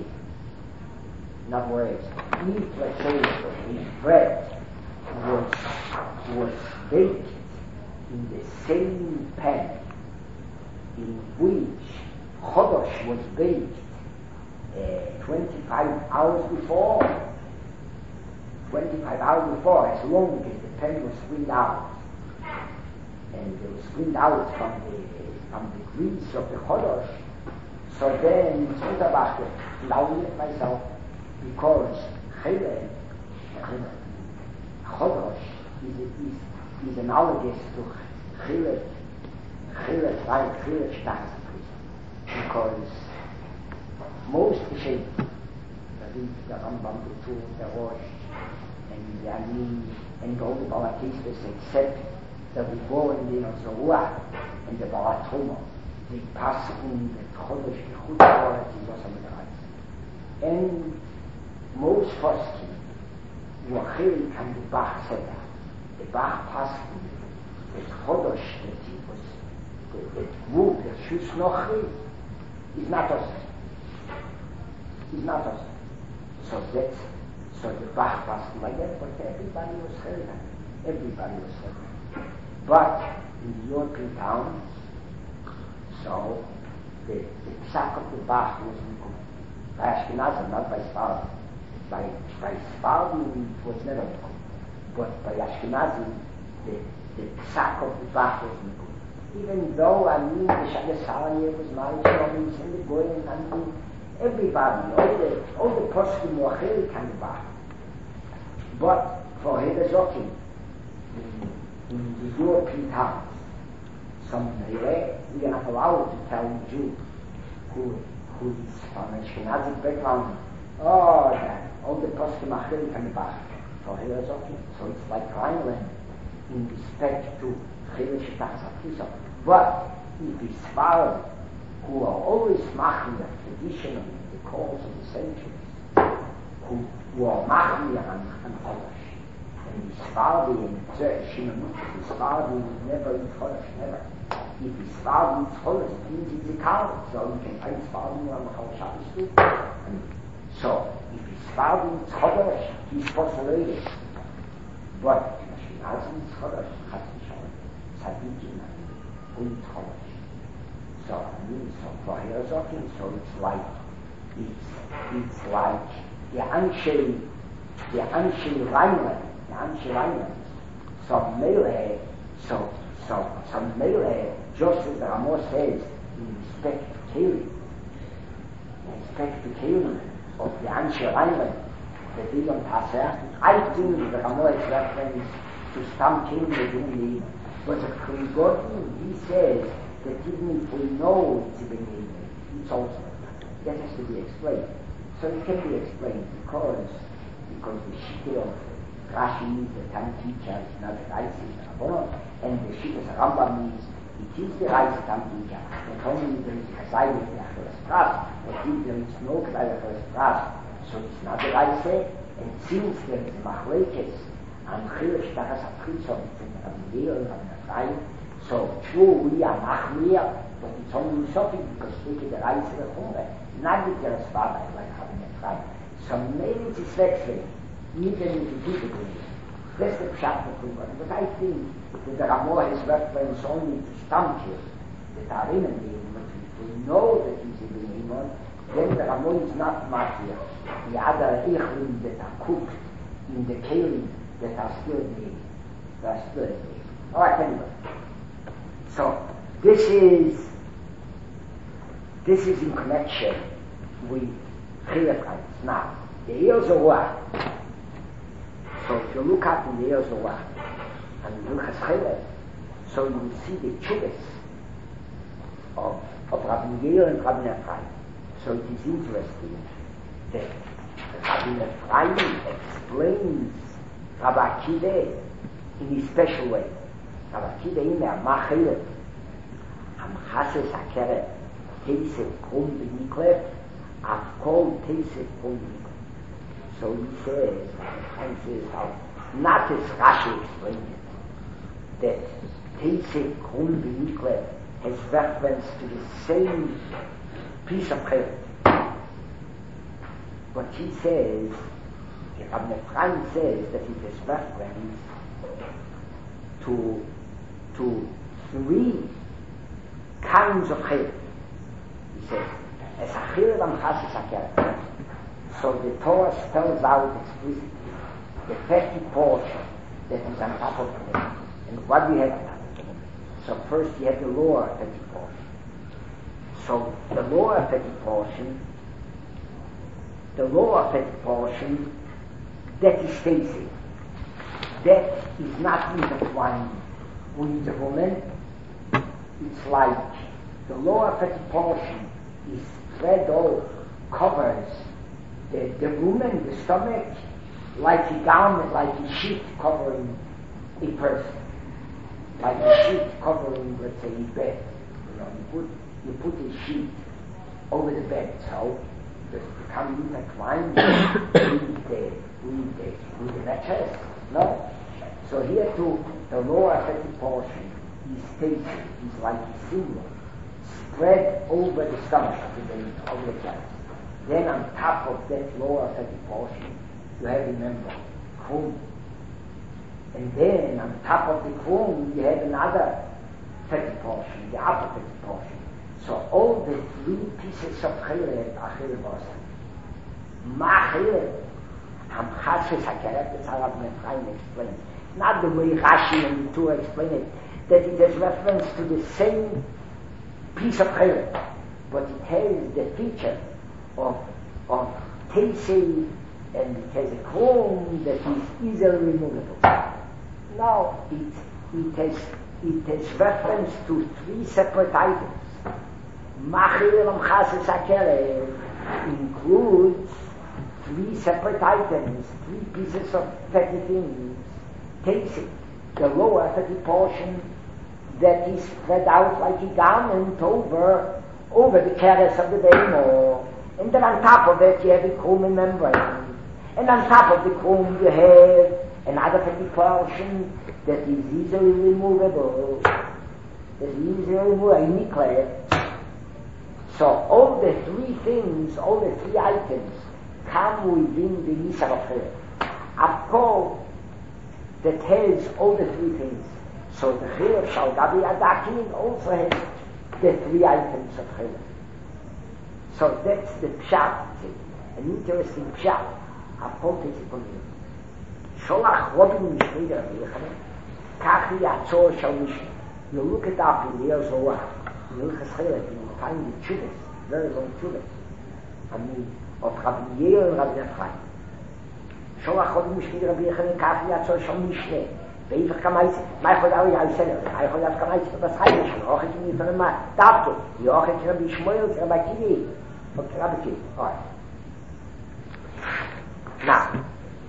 In other words, if let's say his bread was was baked in the same pan in which Chodosh was baked uh, twenty-five hours before, twenty-five hours before, as long as the pan was screened out, and it was screened out from the from the grease of the Chodosh, so then it's Mutabachte, allowing it myself, because Chilek, Chodosh is, is, is analogous to Chilek, Chilek, like Chilek Shtachas HaPriso, because most Peshem, that is the Rambam, the Tur, the Rosh, and the Ani, and all the Balatistas, except the Rivor and the Zoruah, and the Balatruma, they pass in the Chodesh, the Chutz, is also with the Reis. And most Poskim were Chilek and the Bach Seder. The Bach passed in the Chodesh that he was, the group, the Shus Nochri, is not us. Is not us. So that's, so the Bach passed like that, but everybody was Chilek. Everybody was Chilek. But in the European towns, so the, the psak of the Bach was Nikum. By Ashkenazim, not by Sfardim. By, by Sfardim it was never Nikum. But by Ashkenazim, the, the psak of the Bach was Nikum. Even though, I mean, the Shagasariya was married to him, and the Goyen, I mean, everybody, all the, all the Poskim were Chilek and the Bach. But for Hedezokim, in the European towns, some Mele, we are not allowed to tell a Jew who, who is from a Ashkenazic background, oh, that, all the Poskim are Chilek and the Bach. For Hedezokim, so it's like Rhineland in respect to Chilek Shetachas HaPriso. But if it's Sfardim, who are always machmir traditionally in the course of the centuries, who, who are machmir on, on Chodesh, and the Sfardim and Shimon, the Sfardim will never eat Chodesh, never. If the Sfardim eats Chodesh, it means it's a cow, so you can find Sfardim on the Chodesh Shabbos too. And so, if the Sfardi Tzchodesh, he's postulated. But Ashkenazi Tzchodesh, Chatzishon, Tzadikim, und Tzchodesh. So, I mean, so for Herzogin, so it's like, it's, it's like the Anshe, the Anshe Rheinland, the Anshe Rheinland. So Mele, so, so, so Mele, just as the Ramo says, in respect to Keli, in respect to Keli, of the Anshe Rheinland, the Dilon Passer, I think the Ramo is reference to Stam Keli, the Dilon, but the Krigotin, he says, that even if we know it's a beginning, it's also that has to be explained. So it can be explained because because the Shikha of Rashi, the Tam teacher, is not the right Rabbanon, and the Shikha of Rambam is it is the right Tam teacher. Not only there is Chazai with the first class, but if there is no Chazai with the first class, so it's not the right say. And since there is Machlekes and Chilach Tachas Apritzon from Rabbi Yehuda and Rabbi Ephraim, so true, we are machmir, but it's only something because we get the right to the Chumre. Not with the Sparta, like having a tribe. So maybe it's wechseln, even if you do the green. That's the Pshat of Chumre. But I think that the Ramo has reference only to Stamkir, that are in a name, but if we know that he's a Benimon, then the Ramo is not machmir. The other Ichlim that are cooked in the Kelim that are still made. They are still made. Alright, anyway. So this is this is in connection with Chilekais. Now, the Eir Zohar. So if you look up in the Eir Zohar and you look at Chilek, so you will see the chuvas of of Rabbi Yehuda and Rabbi Ephraim. So it is interesting that Rabbi Ephraim explains Rabbi Akiva in a special way. Aber Kiva immer Machel am Chasses Akeret Teise Krum Beniklev Af Kol Teise Krum Beniklev. So he says, and says how not as Rashi explained it, that Teise Krum Beniklev has reference to the same piece of Chel. But he says, Rabbi Ephraim says that it is reference to to three kinds of chil. He says, as a chil am chassis akeret. So the Torah spells out explicitly the fatty portion that is on top of the name. And what do we have on top of the name? So first you have the lower fatty portion. So the lower fatty portion, the lower fatty portion, that is facing. That is not intertwined with the woman. It's like the lower fatty portion is spread out, covers the, the woman, the stomach, like a garment, like a sheet covering a person, like a sheet covering, let's say, a bed. You know, you put you put a sheet over the bed, so it becomes intertwined with the with the with the mattress. No. So here too, the lower fatty portion is taken, is like a single, spread over the stomach of the baby, over the child. Then on top of that lower fatty portion, you have, remember, krum. And then on top of the krum, you have another fatty portion, the upper fatty portion. So all the three pieces of chilek are chilek b'asar. Ma chilek, am chashes hakeret, that's how Rabbi Ephraim explains. Not the way Rashi and the Torah explain it, that it has reference to the same piece of chilek, but it has the feature of of teisei, and it has a krum that is easily removable. Now it it has it has reference to three separate items. Machil am chases hakeret includes three separate items, three pieces of fatty things. Takes it, the lower fatty portion that is spread out like a garment over over the caress of the behemoth, and then on top of it you have a krum membrane, and on top of the krum you have another fatty portion that is easily removable, that is easily removable. So all the three things, all the three items come within the Yisar of Chilek. A pole that has all the three things. So the Chilek Shal Gabi Adakin also has the three items of Chilek. So that's the Pshat, an interesting Pshat. A pole is upon him. Sholach Robin Mishmeder Abichanem, Kachi Atzor Shal Mishmeder. You look it up in the Year Zohar, in Ilchas Chilek, you find the Tzudas, very long Tzudas. I mean, of Rabbi Yeir and Rabbi Ephraim. Sholach Robin Mishmeder Abichanem, Kachi Atzor Shal Mishmeder. Beifach Kamaisi, my Chodari Al-Sener, I Chodav Kamaisi for the Chayim, Ochet in Yitranema, Davto, the Ochet in Rabbi Shmuel, Rabbi Kivi, okay, Rabbi Kivi, alright. Now,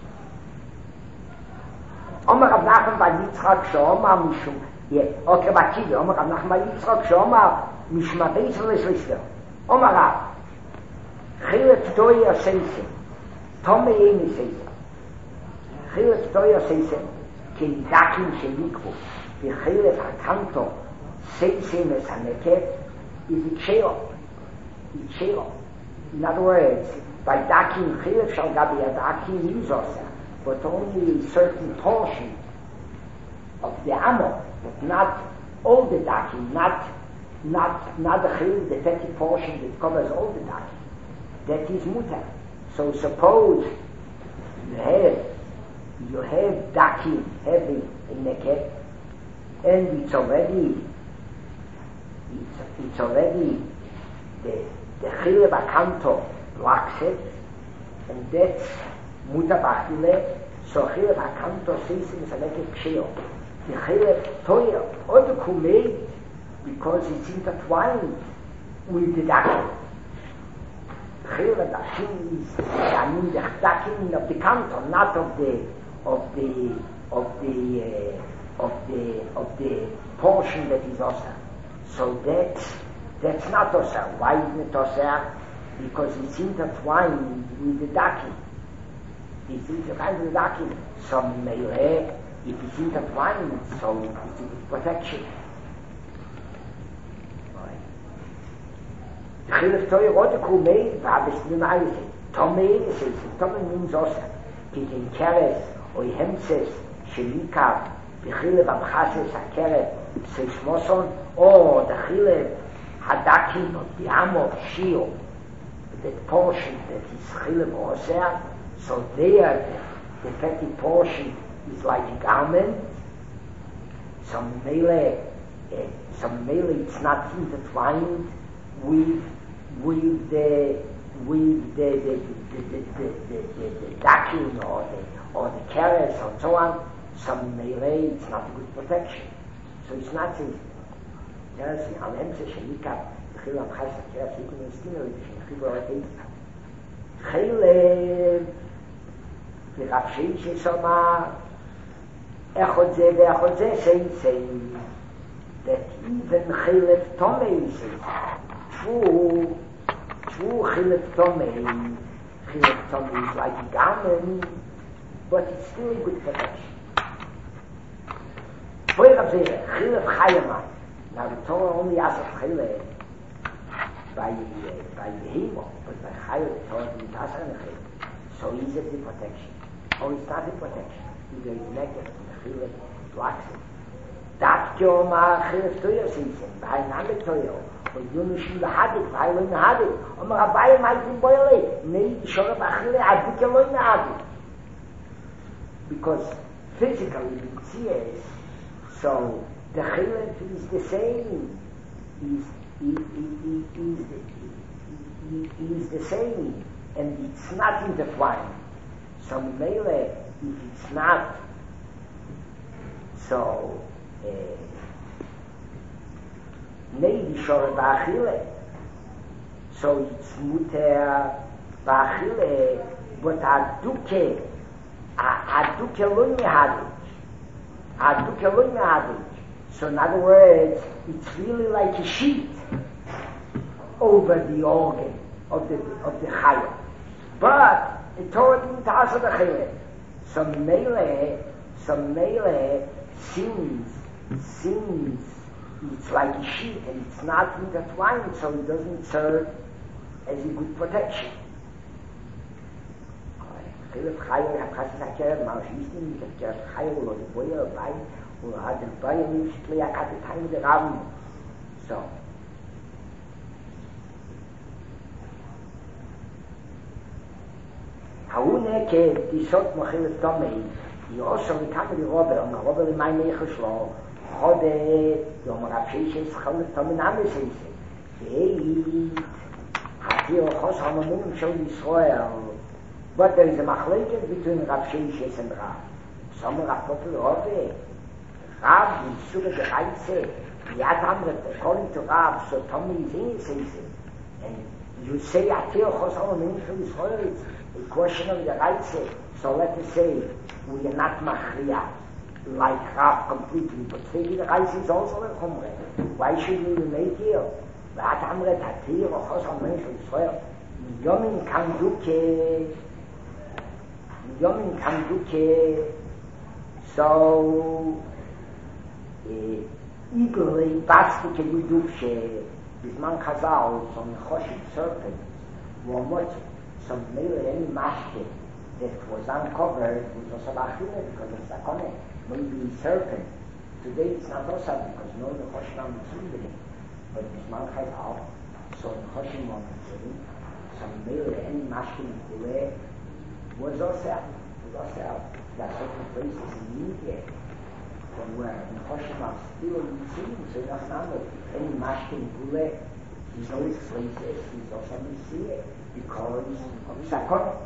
Omer Rav Nachman bar Yitzchak Shomar Mishum, yeah, okay, Rabbi Kivi, Omer Rav Nachman bar Yitzchak Shomar Mishma Beisel Eslister, Omer Rav, Chilet Toya Seisem, Tome Yemi Seisem, Chilet Toya Seisem, כדקים שניקבו, בחלף הקנטו, סייסים וסנקת, is a chair. It's chair. In other words, by dakim, chilef shal gabi adakim use osa, but only a certain portion of the amor, but not all the dakim, not, not, not the chilef, the petty portion that covers all the dakim. That is mutar. So suppose you have you have dakim heavy in the cat, and it's already it's, it's already the the chile bakanto blocks it, and that's muta bachile. So chile bakanto says it's a like a ksheo. The chile toya other kumei because it's intertwined with the dakim. Chile dakim is I mean the dakim of the kanto, not of the of the of the uh, of the of the portion that is osa. So that that's not osa. Why isn't it osa? Because it's intertwined with the dakim. It's intertwined with the dakim. So melee, if it's intertwined, so it's a protection. Chilef toy rotiku mei v'abes nimayis. Tomei says Tomei means osa. Kitin keres or hemses shelikav b'chilef abchases hakeret seismoson or the chilef hadakim of the amo shio, that portion that is chilef oser. So there the fatty portion is like a garment. Some mele, uh, some mele it's not intertwined with with the with the the the the the, the, the, the dakim or the or the carrots and so on. Some melee it's not a good protection. So it's not easy. Yes, al emse shenikah chil am chas keras yikin estinel shenichibur ateis chile v'rafshei shesoma echod ze ve'echod ze say say that even chilef tomei says true true chilef tomei chilef tomei is like a garment, but it's still a good protection. Boy Rav Zera, chilef chayamai. Now the Torah only asks of chilef by uh, by Behemo, but by chayamai the Torah didn't ask on the chilef. So is it the protection? Or it's not the protection? Either it's naked and the chilef blocks it. Dat kyoma chilef toyo season, by another toyo. But you know she hadik, by lo hadik. Omer Abaye maitim boyle, nei shora bachile adik lo hadik. Because physically it sees, so the chilef is the same, is is is is is the same, and it's not intertwined. So mele, if it's not, so nei shora bachile. So it's muter bachile, but aduke. Aduke lo hadik. Aduke lo hadik. So in other words, it's really like a sheet over the organ of the of the chayah. But the Torah didn't ask the chayah. So mele, so mele seems seems it's like a sheet and it's not intertwined, so it doesn't serve as a good protection. Philip Chayer, I have to say, Mount Easton, just Chayer, or the boy, or by, or had the boy, and he play at the time of the Ram. So, Haune ke die sort mochil tomei, die also bekam die Robbe, und Robbe in mein Nechschlo, Chode, die um Rapshisches, Chode tomei name seise. Hey, hat hier auch aus Hamamun schon Israel. But there is a machleket between Rapshishes and Rab. Some Rapotel Robbe, Rab is super the Reize, the Adamret, according to Rab, so tomei is in seise. And you say, hat hier auch aus Hamamun schon Israel, a question of the Reize. So let us say, we are not Machriya, like Rav completely, but maybe the Reize is also a Chumre. Why should we make here? V'at Amret Hatir, or Chos HaMench Yisrael, Yomin kan duke, Yomin kan duke, so, eagerly, Bastike Yudufshe, Bisman Chazal, some Choshit serpent, Womot, some male any mashke that was uncovered was also bachile because of sakone, maybe serpent. Today it's not also because no the Choshim Mitzvah, but this man has out. So the Choshim Mitzvah, some male any mashke Mitzvah was also was also there are certain places in India from where the Choshim are still Mitzvah, so that's not any mashke Mitzvah. These those places is also Mitzvah. Because of Sakon.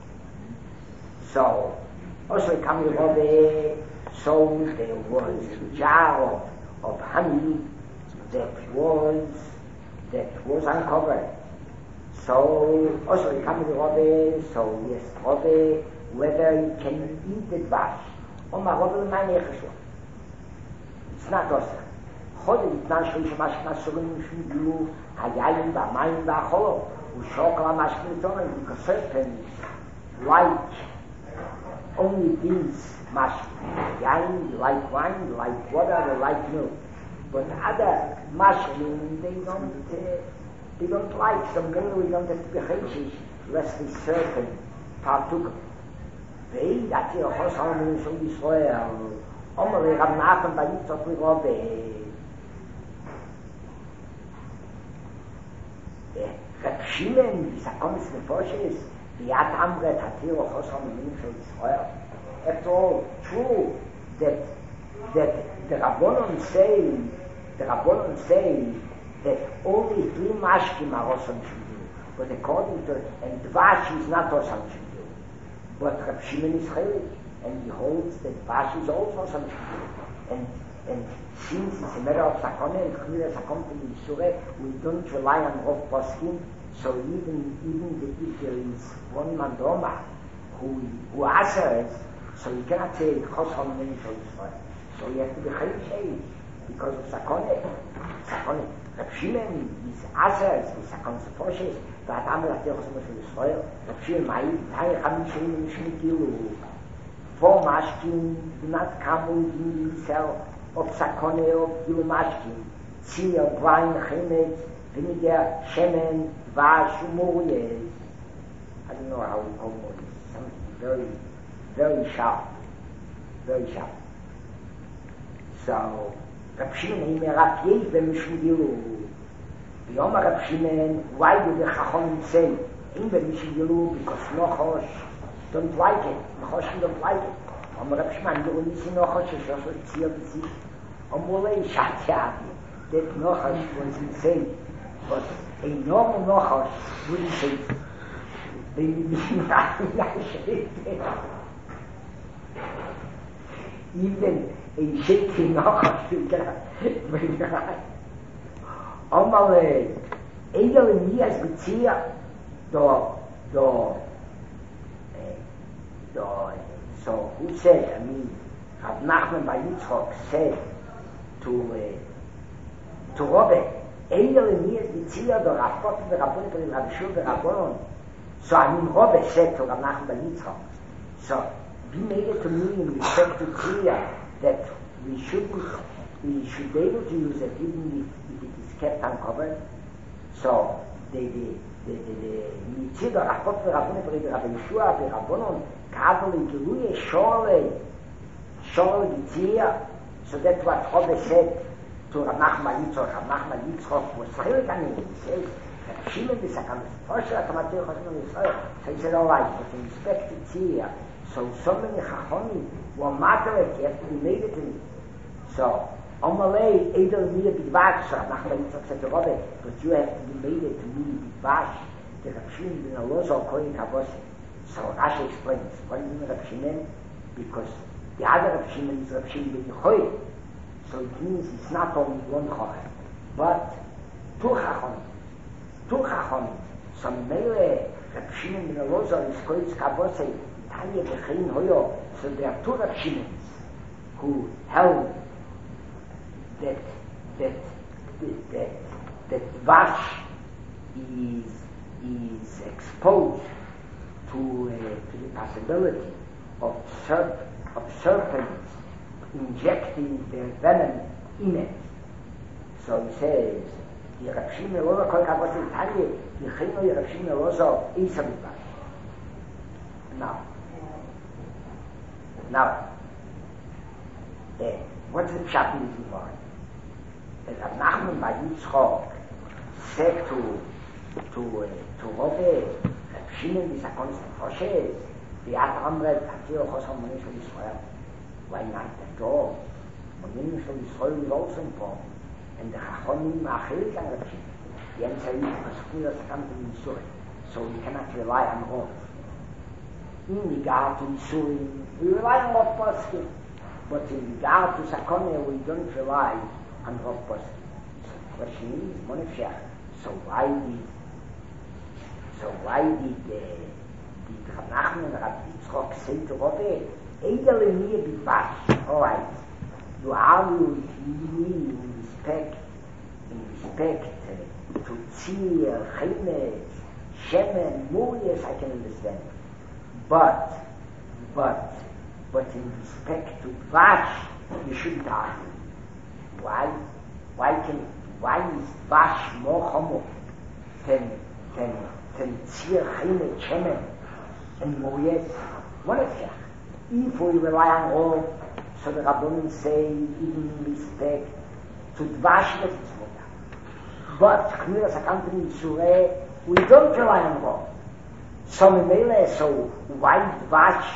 So, also coming over, so there was a jar of, of honey that was that was uncovered. So, also coming over, so yes, over whether you can eat the bash. Oh my God, it's not also. Chod it not shlish mash masurim shmidu hayayim b'mayim b'achol. Ushokla mashkiniton, because serpents like only these mashkin, yain, like wine, like water, they like milk. But other mashkin, they don't, uh, they don't like. So mainly we don't have to be chayshish, lest the serpent partook. They, that's your Chos HaMench Yisrael. Omri Rav Nachman bar Yitzchak Robbe. Reb Shimon, this Akonis Nefoshes, the Yat Amret Hatir or Chos HaMench Yisrael. After all, true that that the Rabbonon say, the Rabbonon say that only three mashkim are Osam Shvidu, but according to and Dvash is not Osam Shvidu, but Reb Shimon is Chelik, and he holds that Dvash is also Osam Shvidu, and and since it's a matter of Sakone and Chmira Sakom to the Yisure, we don't rely on Rov Poskim. So even even the, if there is one mandoma who who answers, so you cannot say Chos HaMench Yisrael. So you have to be Chayim because of Sakone. Sakone. Reb Shimon is answers with Sakone Sefoshes. But Amr Hatir Chos HaMench Yisrael. Reb Shimon Ma'id Hai Cham Shimon Shmikilu. Four mashkin do not come within himself of Sakone of Gilu mashkin. Tzir, Brian, Chemet, vinegar, shemen, vash, umoriyes. I don't know how we call it. Something very, very sharp. Very sharp. So, Reb Shimon, he merat yesh b'mishmidilu. V'yomar Reb Shimon, why do the Chachomim say, in b'mishmidilu, because Nochosh don't like it. Nochosh don't like it. Omar Reb Shimon, you only see Nochosh, it's also tzir b'tzir. Omolei shatyavi. That Nochosh was insane. But a normal Nochosh wouldn't say it. They would be even a shaky Nochosh to get very high. Omale, Egel in Nias Betzia, do, do, do, so who said, I mean, Rav Nachman bar Yitzchak said to, uh, to Robbe, Egel in Nias Betzia, do Rafot, the Rabbonik, the Rabshul, the Rabbonon. So I mean, Robbe said to Rav Nachman bar Yitzchak. So, we made it to me in respect to clear that we should we should be able to use it even if, if it is kept uncovered. So the the the the Yitzid Rachot Rabbanon Rabbi Rabbi Yeshua Rabbi Rabbanon Kabbalah Geluye Shorle Shorle Yitzir. So that's what Hobbe said to Rav Nachman Yitzchok. Rav Nachman Yitzchok was really coming. He says that Shimon is a kind of Tosher Atamatir Choshen Yisrael. So he said, all right, but in respect to Yitzir, so so many Chachoni were moderate. You have to be made it in. So Omalei Edel Mia Bidvash. So Rav Nachman Yitzchok said to Hobbe, but you have to be made it to me Bidvash. The Rav Shimon bin Elozor Kohen Kavosi. So Rashi explains, what do you mean Rav Shimon? Because the other Rav Shimon is Rav Shimon ben Yehoyed. So it means it's not only one Chachem, but two Chachamim. Two Chachamim. So Mele Rav Shimon ben Elozor is Koyitz Kavosei, Tanya Bechein Hoyo. So there are two Rav Shimons who held that that that that, that Vash is is exposed to uh, to the possibility of serp of serpents injecting their venom in it. So he says, the Rav Shimon Elozor Kol Kavos Tanya, the Chino Rav Shimon Elozor is a Mitzvah. Now, now, uh, what's the pshat in this Gemara? That Rav Nachman bar Yitzchok said to to uh, to Rove, Rav Shimon is a constant Choshes. The other Amret, Hatzir Chosam Monim Shel Yisrael. Why not at all? Monim Shel Yisrael is also important. And the Chachomim are Chelik on Rav Shimon. The answer is because Chumira Sakantim Yisrael. So we cannot rely on Rov. In regard to Yisrael, we rely on Rav Poskim. But in regard to Sakoneh, we don't rely on Rav Poskim. So the question is, Monim Shech. So why did, so why did uh, did Rav Nachman and Rav Yitzchok say to Rove, Eidele mir Bidvash, all right, you argue with me in respect, in respect uh, to Tzir, Chemes, Shemen, Murias, I can understand. But, but, but in respect to Vash, you shouldn't argue. Why? Why can, why is Vash more homo than, than, than Tzir, Chemes, Shemen, and Murias? What is that? If we rely on all, so the Rabbanim say, even in respect to Dvash, that it's mutter. But Chmira Sakantim Yisrael, we don't rely on all. So Memele, so why Dvash?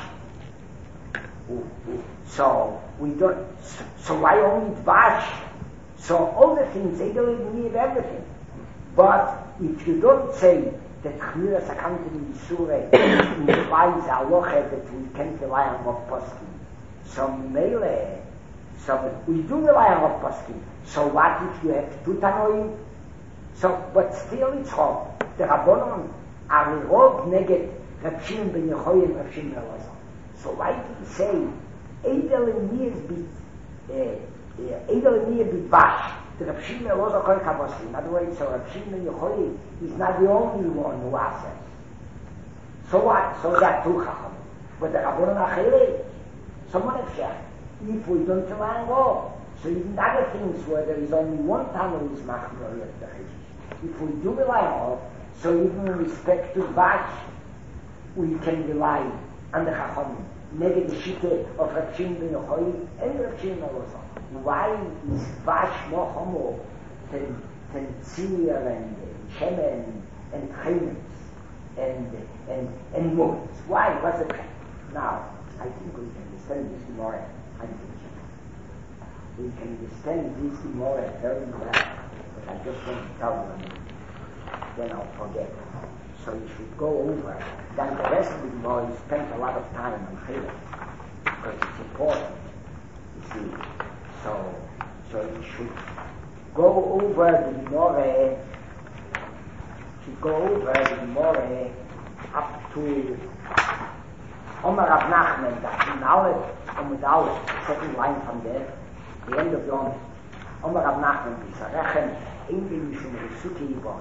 So we don't. So, so why only Dvash? So all the things they don't need everything. But if you don't say that Chmira Sakantim Yisrael implies halacha that we can't rely on Rav Poskim. So Mele, so we do rely on Rav Poskim. So what if you have two Tanoim? So, but still it's wrong. The Rabbanon are rov neged Rav Shimon ben Yehoyed and Rav Shimon ben Elazar. So why did he say Eidel Emir bit Eidel Emir bit Vash? The Rav Shimon ben Elazar Kol Kavos. In other words, so Rav Shimon ben Yehoyed is not the only one who asks. So what? So that two Chacham. But the Rabbanon are Chelik. Someone has said, if we don't rely on all, so even other things where there is only one Tanu is Machmir at the Chelik. If we do rely on all, so even in respect to Vash, we can rely on the Chachamim. Neged the Shitte of Rav Shimon ben Yehoyed and Rav Shimon ben Elazar. Why is Vash more homo than, than Tzir and Shemen and Chemes and and and Moritz? Why? What's it? Now, I think we can understand this Gemara. I think we can understand this Gemara very well. But I just want to tell you, then I'll forget. So you should go over. Then the rest of the Gemara, you spent a lot of time on Chilek because it's important. You see. So, so you should go over the Gemara, should go over the Gemara up to Omar Rav Nachman, that in Aleph, Omid Aleph, the second line from there, the end of the Omid. Omar Rav Nachman, B'Sarechem, Eivim Mishum Resuki Yibon.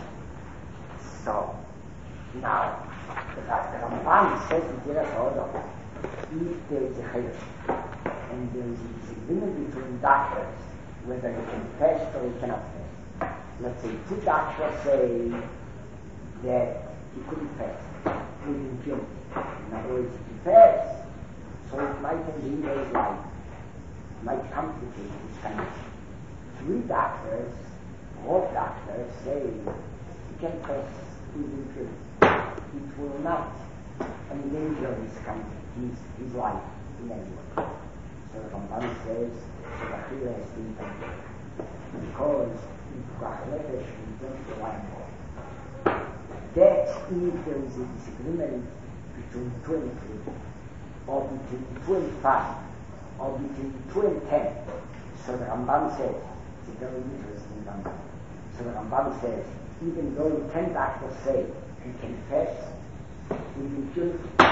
So, now, the Ramban says in Tiras Hodor, if there is a chilek, and there is a disagreement between doctors whether he can fast or he cannot fast. let's say two doctors say that he couldn't fast, he didn't kill. In other words, he could fast, so it might endanger his life, might complicate his condition. Three doctors, both doctors say he can fast, he didn't kill. It will not endanger his, his, his life in any way. So the Ramban says, so the Chila has been done. Because in Pukach Nefesh, we don't rely on God. That's if there is a disagreement between two and three, or between two and five, or between two and ten. So the Ramban says, it's a very interesting Ramban. So the Ramban says, even though ten doctors say he can fast, he will kill,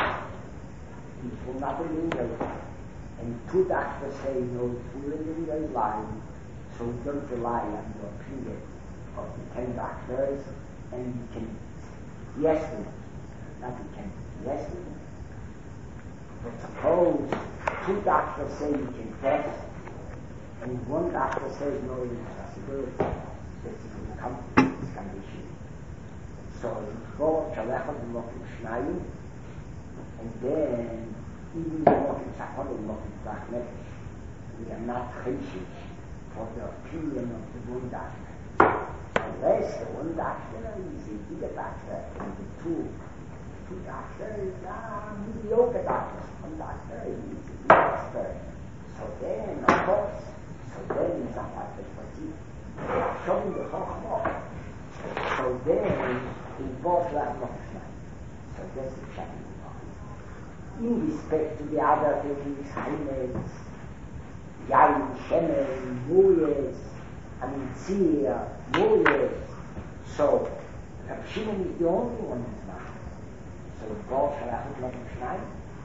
it will not be illegal. And two doctors say, no, it will endanger his life, so we don't rely on the opinion of the ten doctors, and we can yes them. Not we can yes them. But suppose two doctors say you can test, and one doctor says no, it's possible that you will come to this condition. So you go to Lechot and Mokim Shnayim, and then even the Mokim Tzachon and Mokim Tzach Nefesh, we are not cheshish for the opinion of the one doctor. Unless the one doctor is a bigger doctor, and the two, two doctors are mediocre doctors. One doctor is an expert. So then, of course, so then it's not like the fatigue. Showing the Chochmah. So then, in both last Mokshnai. So that's the chapter. In respect to the other things, Haimes, Yain, Shemen, Muyes, Amitzir, Muyes. So, Rav Shimon is the only one who's not. So, God Shalachut Lav Shnai.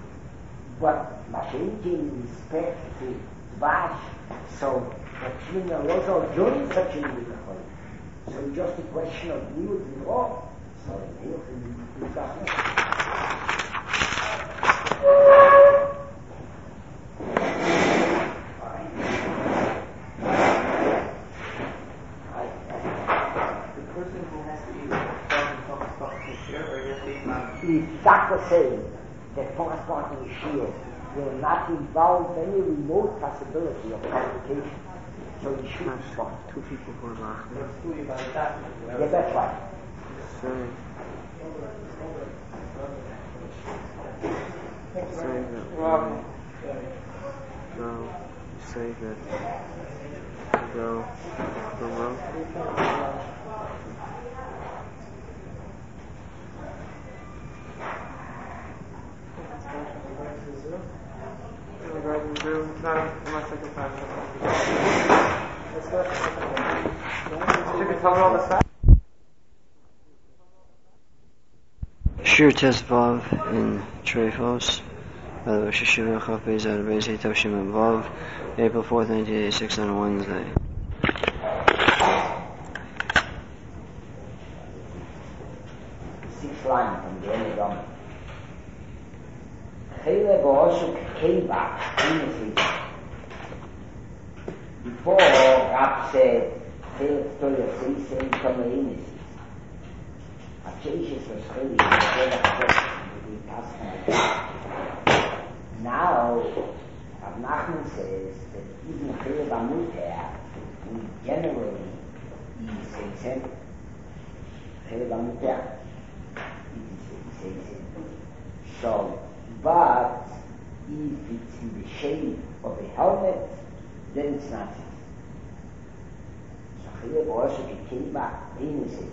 But, Mashenki in respect to Dvash, so, Rav Shimon also joined such a Yidachol. So, just a question of Yud and Rav. So, Yud and Yud. The doctor says that corresponding shield will not involve any remote possibility of complication. So he should respond. Two people who are laughing. Yeah, that's right. Say, say that go, go, say that go, go, Shir Tezvav in Trefos, by the Rosh Hashiva Chav Beis Ad Beis Hitav Shimon Vav, April fourth, nineteen eighty-six, on a Wednesday. Six lines from the end of Rambam. Chele Boshuk Keva in the Before Rab said, Chele Toya Seisen Tomer Acheshes was really now, Rav Nachman says that even Chele Bamuter, we generally is Seisen. Chele Bamuter, it is Seisen. So, but if it's in the shape of a helmet, then it's not Seisen. So Chele also became back in the Seisen.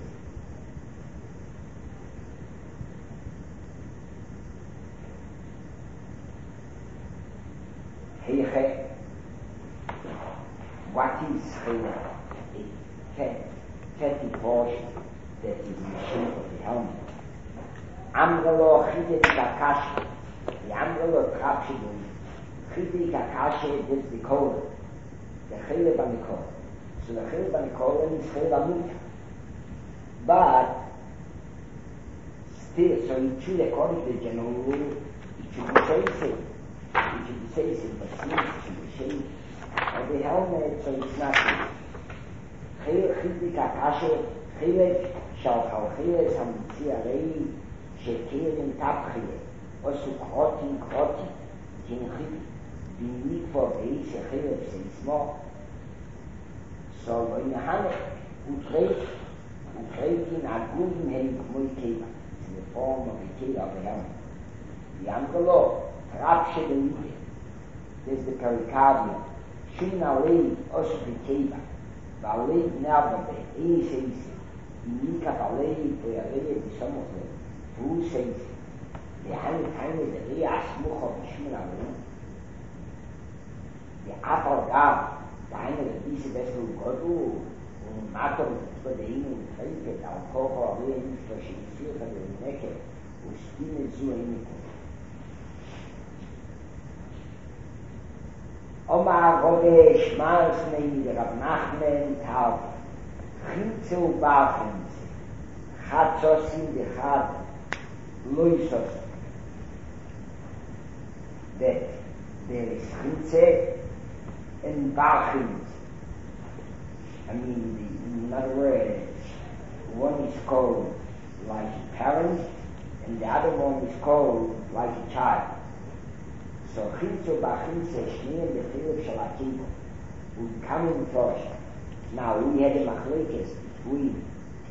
What is Chele? A fat, fatty portion that is in the shape of the helmet. Amrelo Chide Kakashi. The Amrelo Krapshidun. Chide Kakashi is the colon. The Chele Banikol. So the Chele Banikol is Chele Bamut. But still, so it should, according to the general rule, it should be facing. It should be facing, but since it should be shaped of the helmet, so it's not. חיליק הקשה, חילק של חלחילס המציא הרי שתירים תפחיה, עשו קרוטים קרוטים, תנחיל, בניקפו באיסה חילק סייסמו, so in the hand utreit utreit in aguden hen כמו יקבה, in the form of יקבה of the helmet. The angelo, rapshe de libe, there's the pericardium, shin alei os יקבה, valei nervabe, eise eise, inika valei poyalei bisomose, vus eise, the hand time is the rea smucho bishmin alei, the apple gab, Deine diese bessere Gottu und Matom für den und Tränke, auch Kocher, wie er nicht verschiedene von der Necke und Spinne zu ihm. Oma Rode Schmalz nehmen der Rab Nachmen Taub, Chinze und Bachinze, Chatzos in die Chad, Luisos. Der, der ist Chinze, in Bachins. I mean, the, in other words, one is called like a parent, and the other one is called like a child. So, Chinzo Bachins is near the Philip Shalakibo, who come in first. Now, we had a machlekes between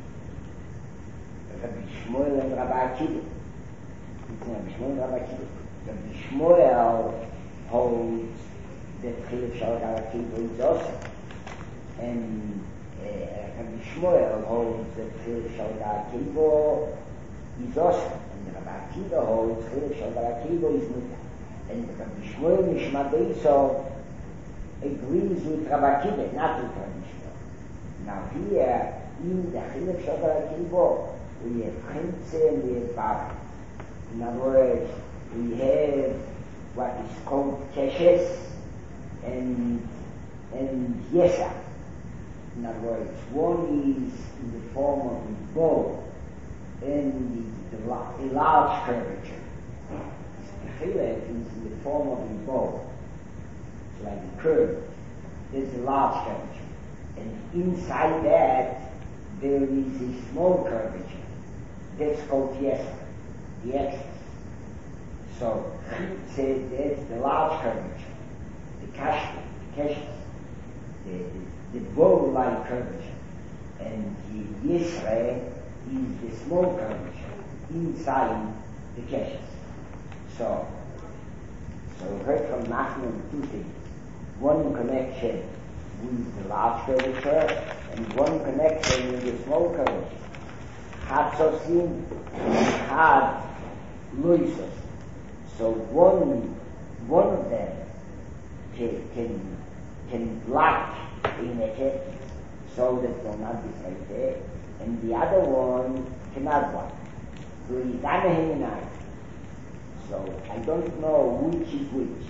Rabbi Shmuel and Rabbi Akiva. Rabbi Shmuel and Rabbi Akiva. Rabbi Shmuel holds that Philip Shalakibo is awesome. And uh, Rabbi Shmuel holds that Philip Shalakibo is awesome. And Rabbi Akiva holds Philip Shalakibo is muta. And Rabbi Shmuel Nishma Beisov agrees with Rabbi Akiva, not with Rabbi Shmuel. Now here, in the Philip Shalakibo, we have Chinze and we have Bach. In other words, we have what is called Keshes, and and Yesa. In other words, one is in the form of a bow and the, the, the large curvature. The Chilek is in the form of a bow, it's like a curve. There's a large curvature, and inside that there is a small curvature. That's called Yesa, the excess. So Chilek said that's the large curvature. The kashka, the keshes, the, the, the bow-like curvature, and the yisre is the small curvature inside the keshes. So, so we heard from Nachman two things: one connection with the large curvature, and one connection with the small curvature. Hatzosim and had luisos. So one, one of them Can, can, can block a necke so that it will not be right there, and the other one cannot block. So he's anaheminai. So I don't know which is which.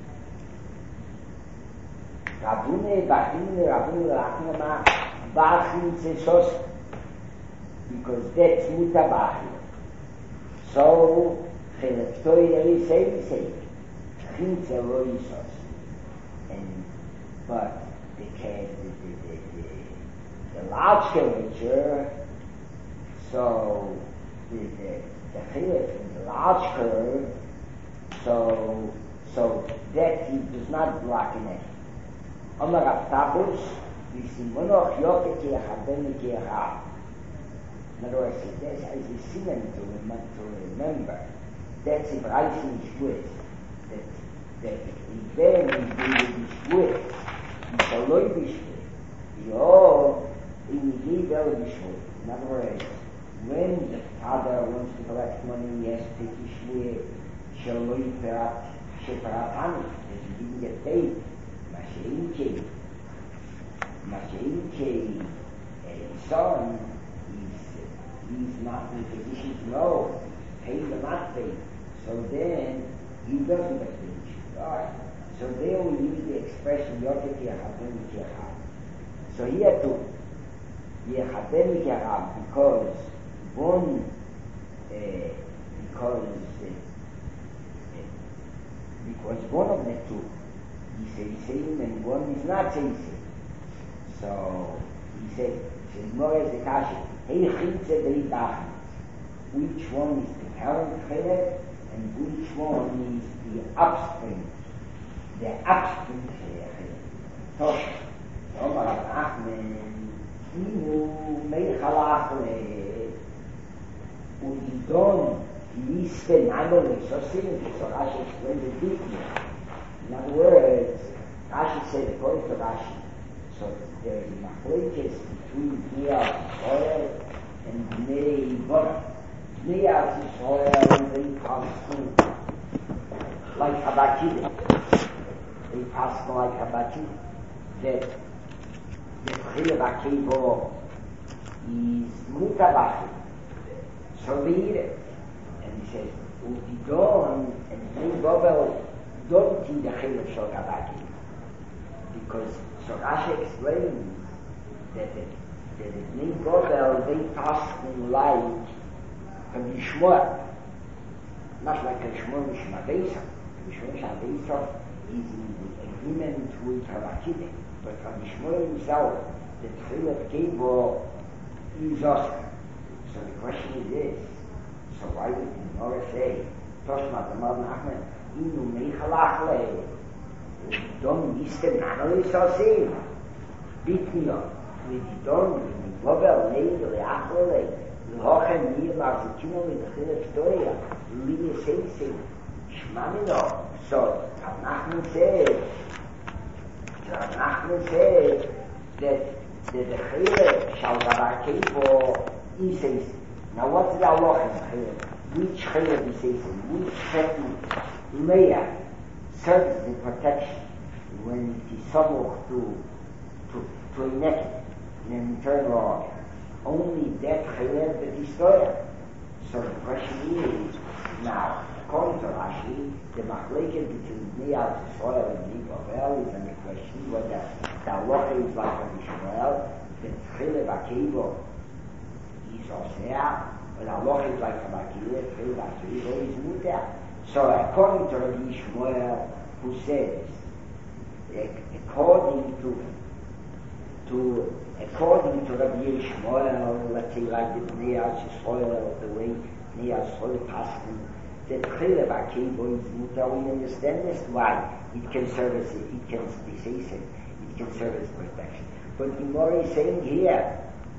Rabune, Bachine, Rabune, Rachnama, Bachin, Sesos, because that's mutabachim. So, Cheleptoy, say, say, Chinze, Roisos. And but the, the, the, the, the large curvature, so the the the chilek in the large curve, so so that he does not block in it. Amar Avtabus, v'simonoch yoketi achabeni ha. In other words, this is a synonym to remember. That's a Bryson Schwitz. That that wenn du dich schwur, ich soll euch beschwur, ja, in die Welt beschwur. In other words, when the father wants to collect money, he has to take his schwur, shall euch perat, sheparat honey, that he didn't get paid. Masheinke, Masheinke, his son, is, he's not in a position to know, pay the not pay. So then, he doesn't get paid. Right. So there we use the expression Yoketi Yachabeni Kiachab. So here too, Yachabeni Kiachab, because one, uh, because uh, because one of the two is a same and one is not a same. So He said, says, more as the kasha, hey, chitze b'li dachim. Which one is the parent chilek, and which one is the upspring, the upspring chilek. Tosh, Omar Achmed, Inu Meichalachle, Udidon, Listen, I know it's so simple, so Rashi explains it deeply. In other words, Rashi said, according to Rashi, so there is a machlokes between Bnei Yisrael and Bnei Bona. Bnei Yisrael, they pass through like Habakid. They pass through like Habakid. That the Chile Bakibo is Mutabachid. So they eat it. And he says, Udidon and Bnei Gobel don't eat the Chile of Shogabaki. Because so Rashi explains that the, that the Bnei Gobel, they pass in like a Bishmor. Not like a Shmor Mishmabeisa. Shmor Mishmabeisa is in agreement with Habakide. But from Bishmor himself, the Chile of Kebo is Oscar. So the question is this. So why did the Gemara say, Toshma, the Mar Nachman, Inu Meichalachle, Dom Yistem Nanoli Sosim, Bitnio, Lididon, Lidibobel, Leid, Leachle, Lochem, Nir, Marzikino, Lidchilef Toya, Liye Seisim, Shmamino. So Rav Nachman said, Rav Nachman said that the Chile shall Gabakebo is Seisim. Now what's the Allah in Chayef? Which Chayef is Seisim? Which Chayef Leah serves the protection when it is subject to, to, to a naked, in an internal organ? Only that Chayef that is there. So the question is, now, according to Rashi, the machlokes between Bnei Yisrael and Bnei Gobel is on the question whether the Allah is like a Yisrael, the Chayef Akeibo is Osea, and Allah is like a Makir, Chayef Akeibo is Muter. So according to Rabbi Shmuel, who says, according to, to according to Rabbi Shmuel, let's say like the Bnei Yisrael, the way Bnei Yisrael passed him, that Chayef Akeibo is Muter, we understand this, why? It can serve as, it can be safe, it can serve as protection. But Gemara is saying here,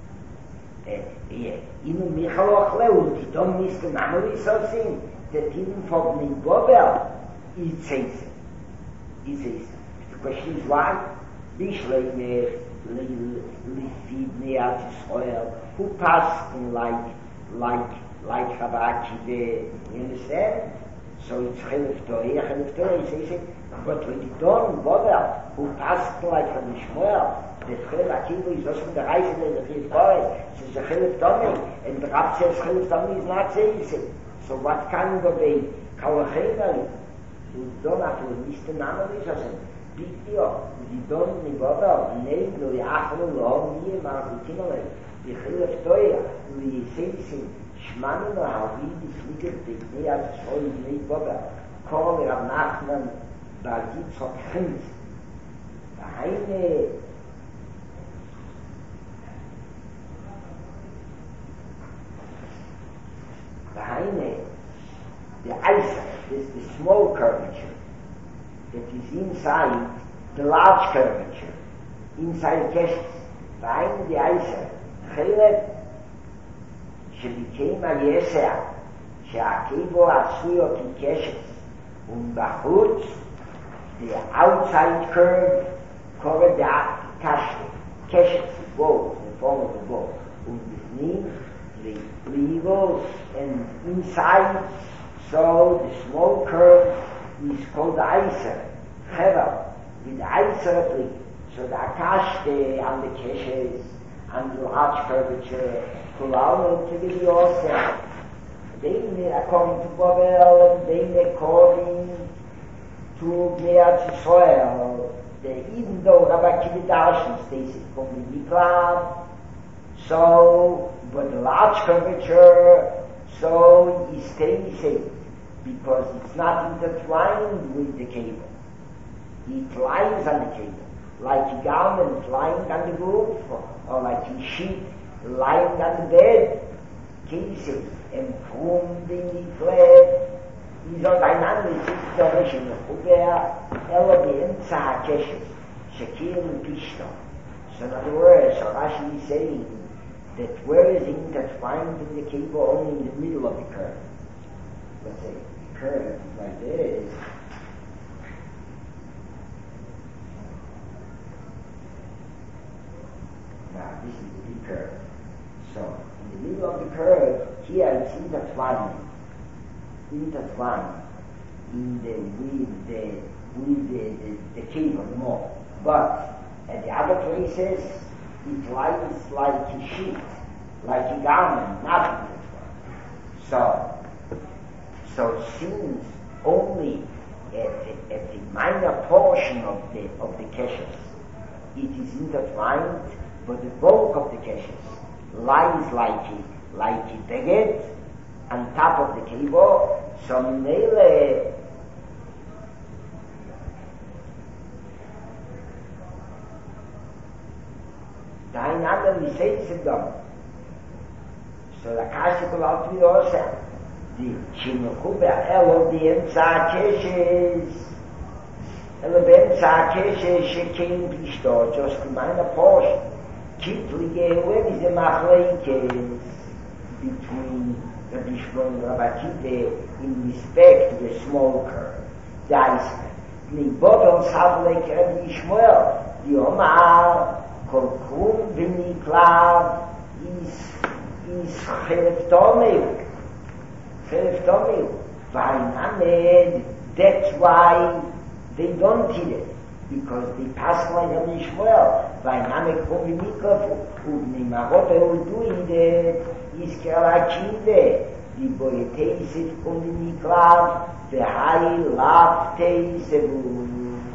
Inu Michalochle, und die Dom Miste Nanoli Sosim, that even for Bnei Gobel, it says it. It says it. The question is why? Bishleimer, Lifi Bnei Yisrael, who passed in like, like, like Habakide, you understand? So it's Chilif Torah, Chilif Torah, he says it. But when the Dom Gobel, who passed like Rabbi Shmuel, the Chilif Akiva is also the Reise in the Chilif Torah, says the Chilif Domi, and the Rab says Chilif Domi is not saying it. So what kind of a Kalachena is done after the Mister Namalis or something? Bitio, the Don Nibobel, the name of the Achel, the Om, the Marzikinole, the Chilif Torah, the Seisim, Shmanu, how we defeated the Bnei Yisrael, the Nibobel, call the Rav Nachman, Bazitzok Chintz, the Heine, the Heine, the ice, is the small curvature that is inside the large curvature, inside the keshes. Behind the ice, Chayef, שביקיים על יסע, שהקיבו עשויות כקשת, ובחוץ, the outside curve, covered the kashet, keshet, the bow, the form of the bow, ובפנים, the levels, and inside, so the small curve is called the Eiser, Hevel, with the Eiser plea. So the Akashte and the Keshes and the large curvature to allow them to be yourself. They may, according to Babel, and they may according to Bnei Yisrael, even though Rabbi Kiva Darshan states it from the Miklam, so, but the large curvature, so he stays safe, because it's not intertwined with the cable. It lies on the cable. like a garment lying on the roof, or like a sheet lying on the bed. Käse empfund in die Kleb, die so einander sitzt da nicht in der Kuppe, ela beimza Keshes, Shekir and Pishto. So in other words, so Rashi is saying that where is intertwined in the kiva only in the middle of the curve. Let's say the curve like this. Now this is the big curve. So in the middle of the curve, here it's intertwined, intertwined in the with the with the the, the kiva more. But at the other places, it lies like a sheet, like a garment, not intertwined. So, so since only at the, at the minor portion of the of the keshes it is intertwined, but the bulk of the keshes lies like a like a beged on top of the kiva. So mele einander wie seht sie dann. So la Kasche kommt auch wieder aus. Die Chimokube, elo die Emza Keshes, elo die Emza Keshes, shekin Pishto, just in meiner Porsche. Kitlige, where is the Machlekes between the Bishmo and Rabakite in respect to the smoker? That is, Nibotel Savlek Rabbi Shmuel, the Omar, Kol Krum V'Niklav is is Cheleftomil, Cheleftomil. V'Inamed, that's why they don't eat it, because they pass like Rabbi Shmuel. V'Inamed Krum V'Niklav, U'Nimarot will do it, is Kerachive, the Boyeteiset Krum V'Niklav, V'Hai Lav Teisevu.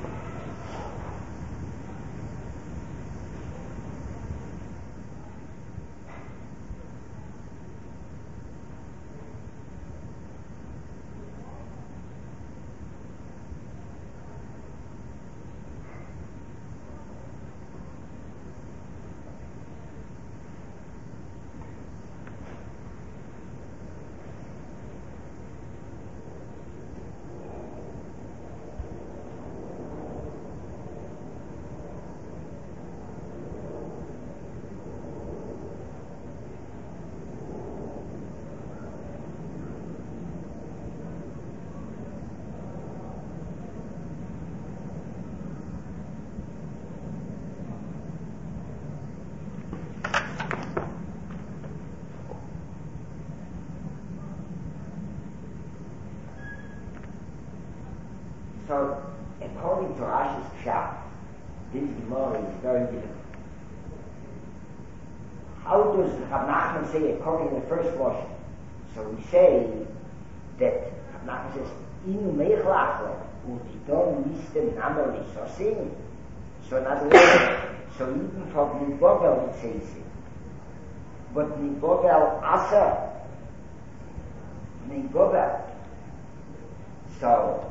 So, according to Rashi's Pshat, this Gemara is very difficult. How does Rav Nachman say according to the first version? So we say that Rav Nachman says, Inu meichlachle, utidon mistem namer lisosim. So in other words, so even for Nibovel it says it. But Nibovel Aser, Nibovel. So,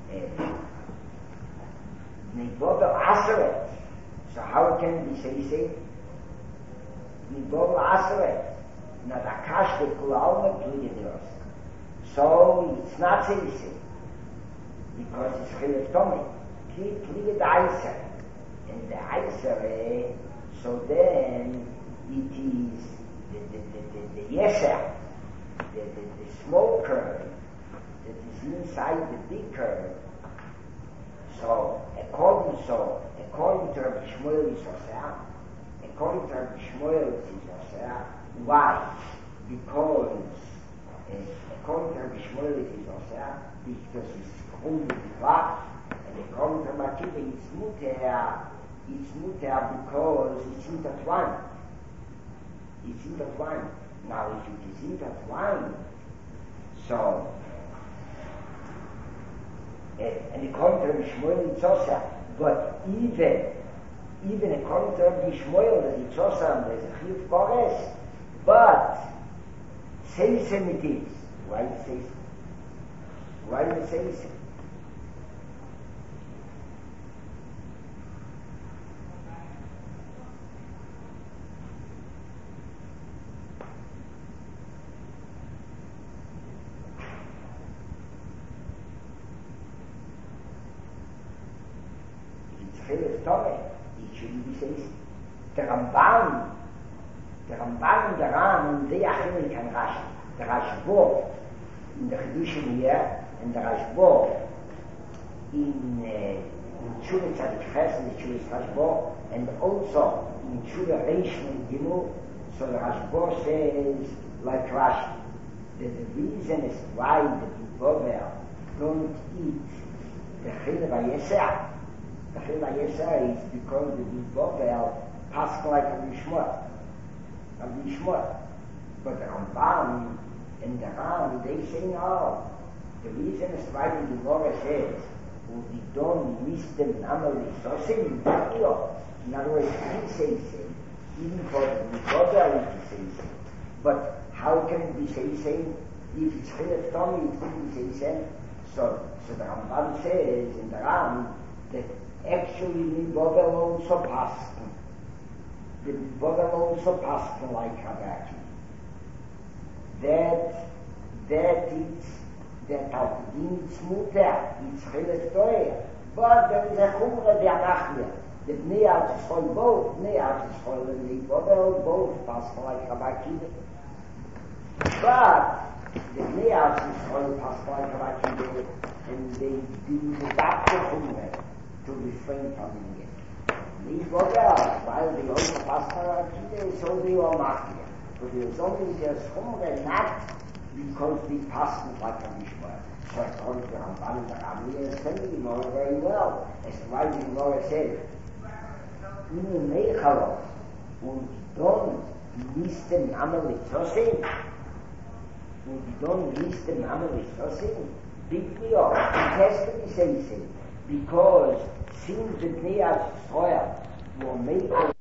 Nibovel Aseret. So how can we say say? Nibovel Aseret. Na da kash de kulalme pligedos. So it's not say say. Because it's Cheleftomi. Plige the Eiser. And the Eiser, so then it is the, the, the, the, the Yeser, the, the, the small curve that is inside the big curve. So, according so, according to Rabbi Shmuel is Oseh, according to Rabbi Shmuel is Oseh, why? Because, uh, according to Rabbi Shmuel is Oseh, because it's only the glass, and according to Rabbi Akiva it's muter, it's muter because it's intertwined. It's intertwined. Now, if it is intertwined, so, and according to Rabbi Shmuel it's Oseh, but even even according to Rabbi Shmuel that it's Oseh, there's a Chiyuv Kores, but Seisem it is. Why is Seisem? Why is Seisem? Tchilas Tome, it shouldn't be says. The Ramban, the Ramban and the Ram, and they are really can Rashi. The Rashbo, in the Chedushim here, and the Rashbo, in uh, Tshuva Tzadik Ches and the Tshuva Rashbo, and also in Tshuva Reish and Gimel. So the Rashbo says, like Rashi, that the reason is why the Bovel don't eat the Chil Vayeser. The Chil Vayeser is because the Bovel passed like a Mishmot. A Mishmot. But the Ramban and the Ram, they say no. The reason is why the Gemara says, we don't miss them namely so say in other words, he says same. Even for the Bovel it says same. But how can it be say same? If it's Chilat Tommy, it can be say same. So, so the Ramban says in the Ram that actually the Bovel also passed. The Bovel also passed like Havaki. That, that it's, that Talpidim it's muter, it's Chilat Toya. But there is a Chumra de Anachmir. The Bnei Yisrael, both Bnei Yisrael and the Bovel both passed like Havaki. But the Bnei Yisrael passed like Havaki, and they didn't adapt the Chumra to refrain from doing it. The Bovel, while they also passed like Havaki, so they were Machmir. But it was only just Chumra, not because they passed like a Mishmah. So according to the Ramban and the Rami, they understand the Gemara very well. As to why the Gemara said, Inu Meichalo, und don't miss the Name Litzosin, und don't miss the Name Litzosin, big deal. It has to be said, because since the Bnei Yisrael were made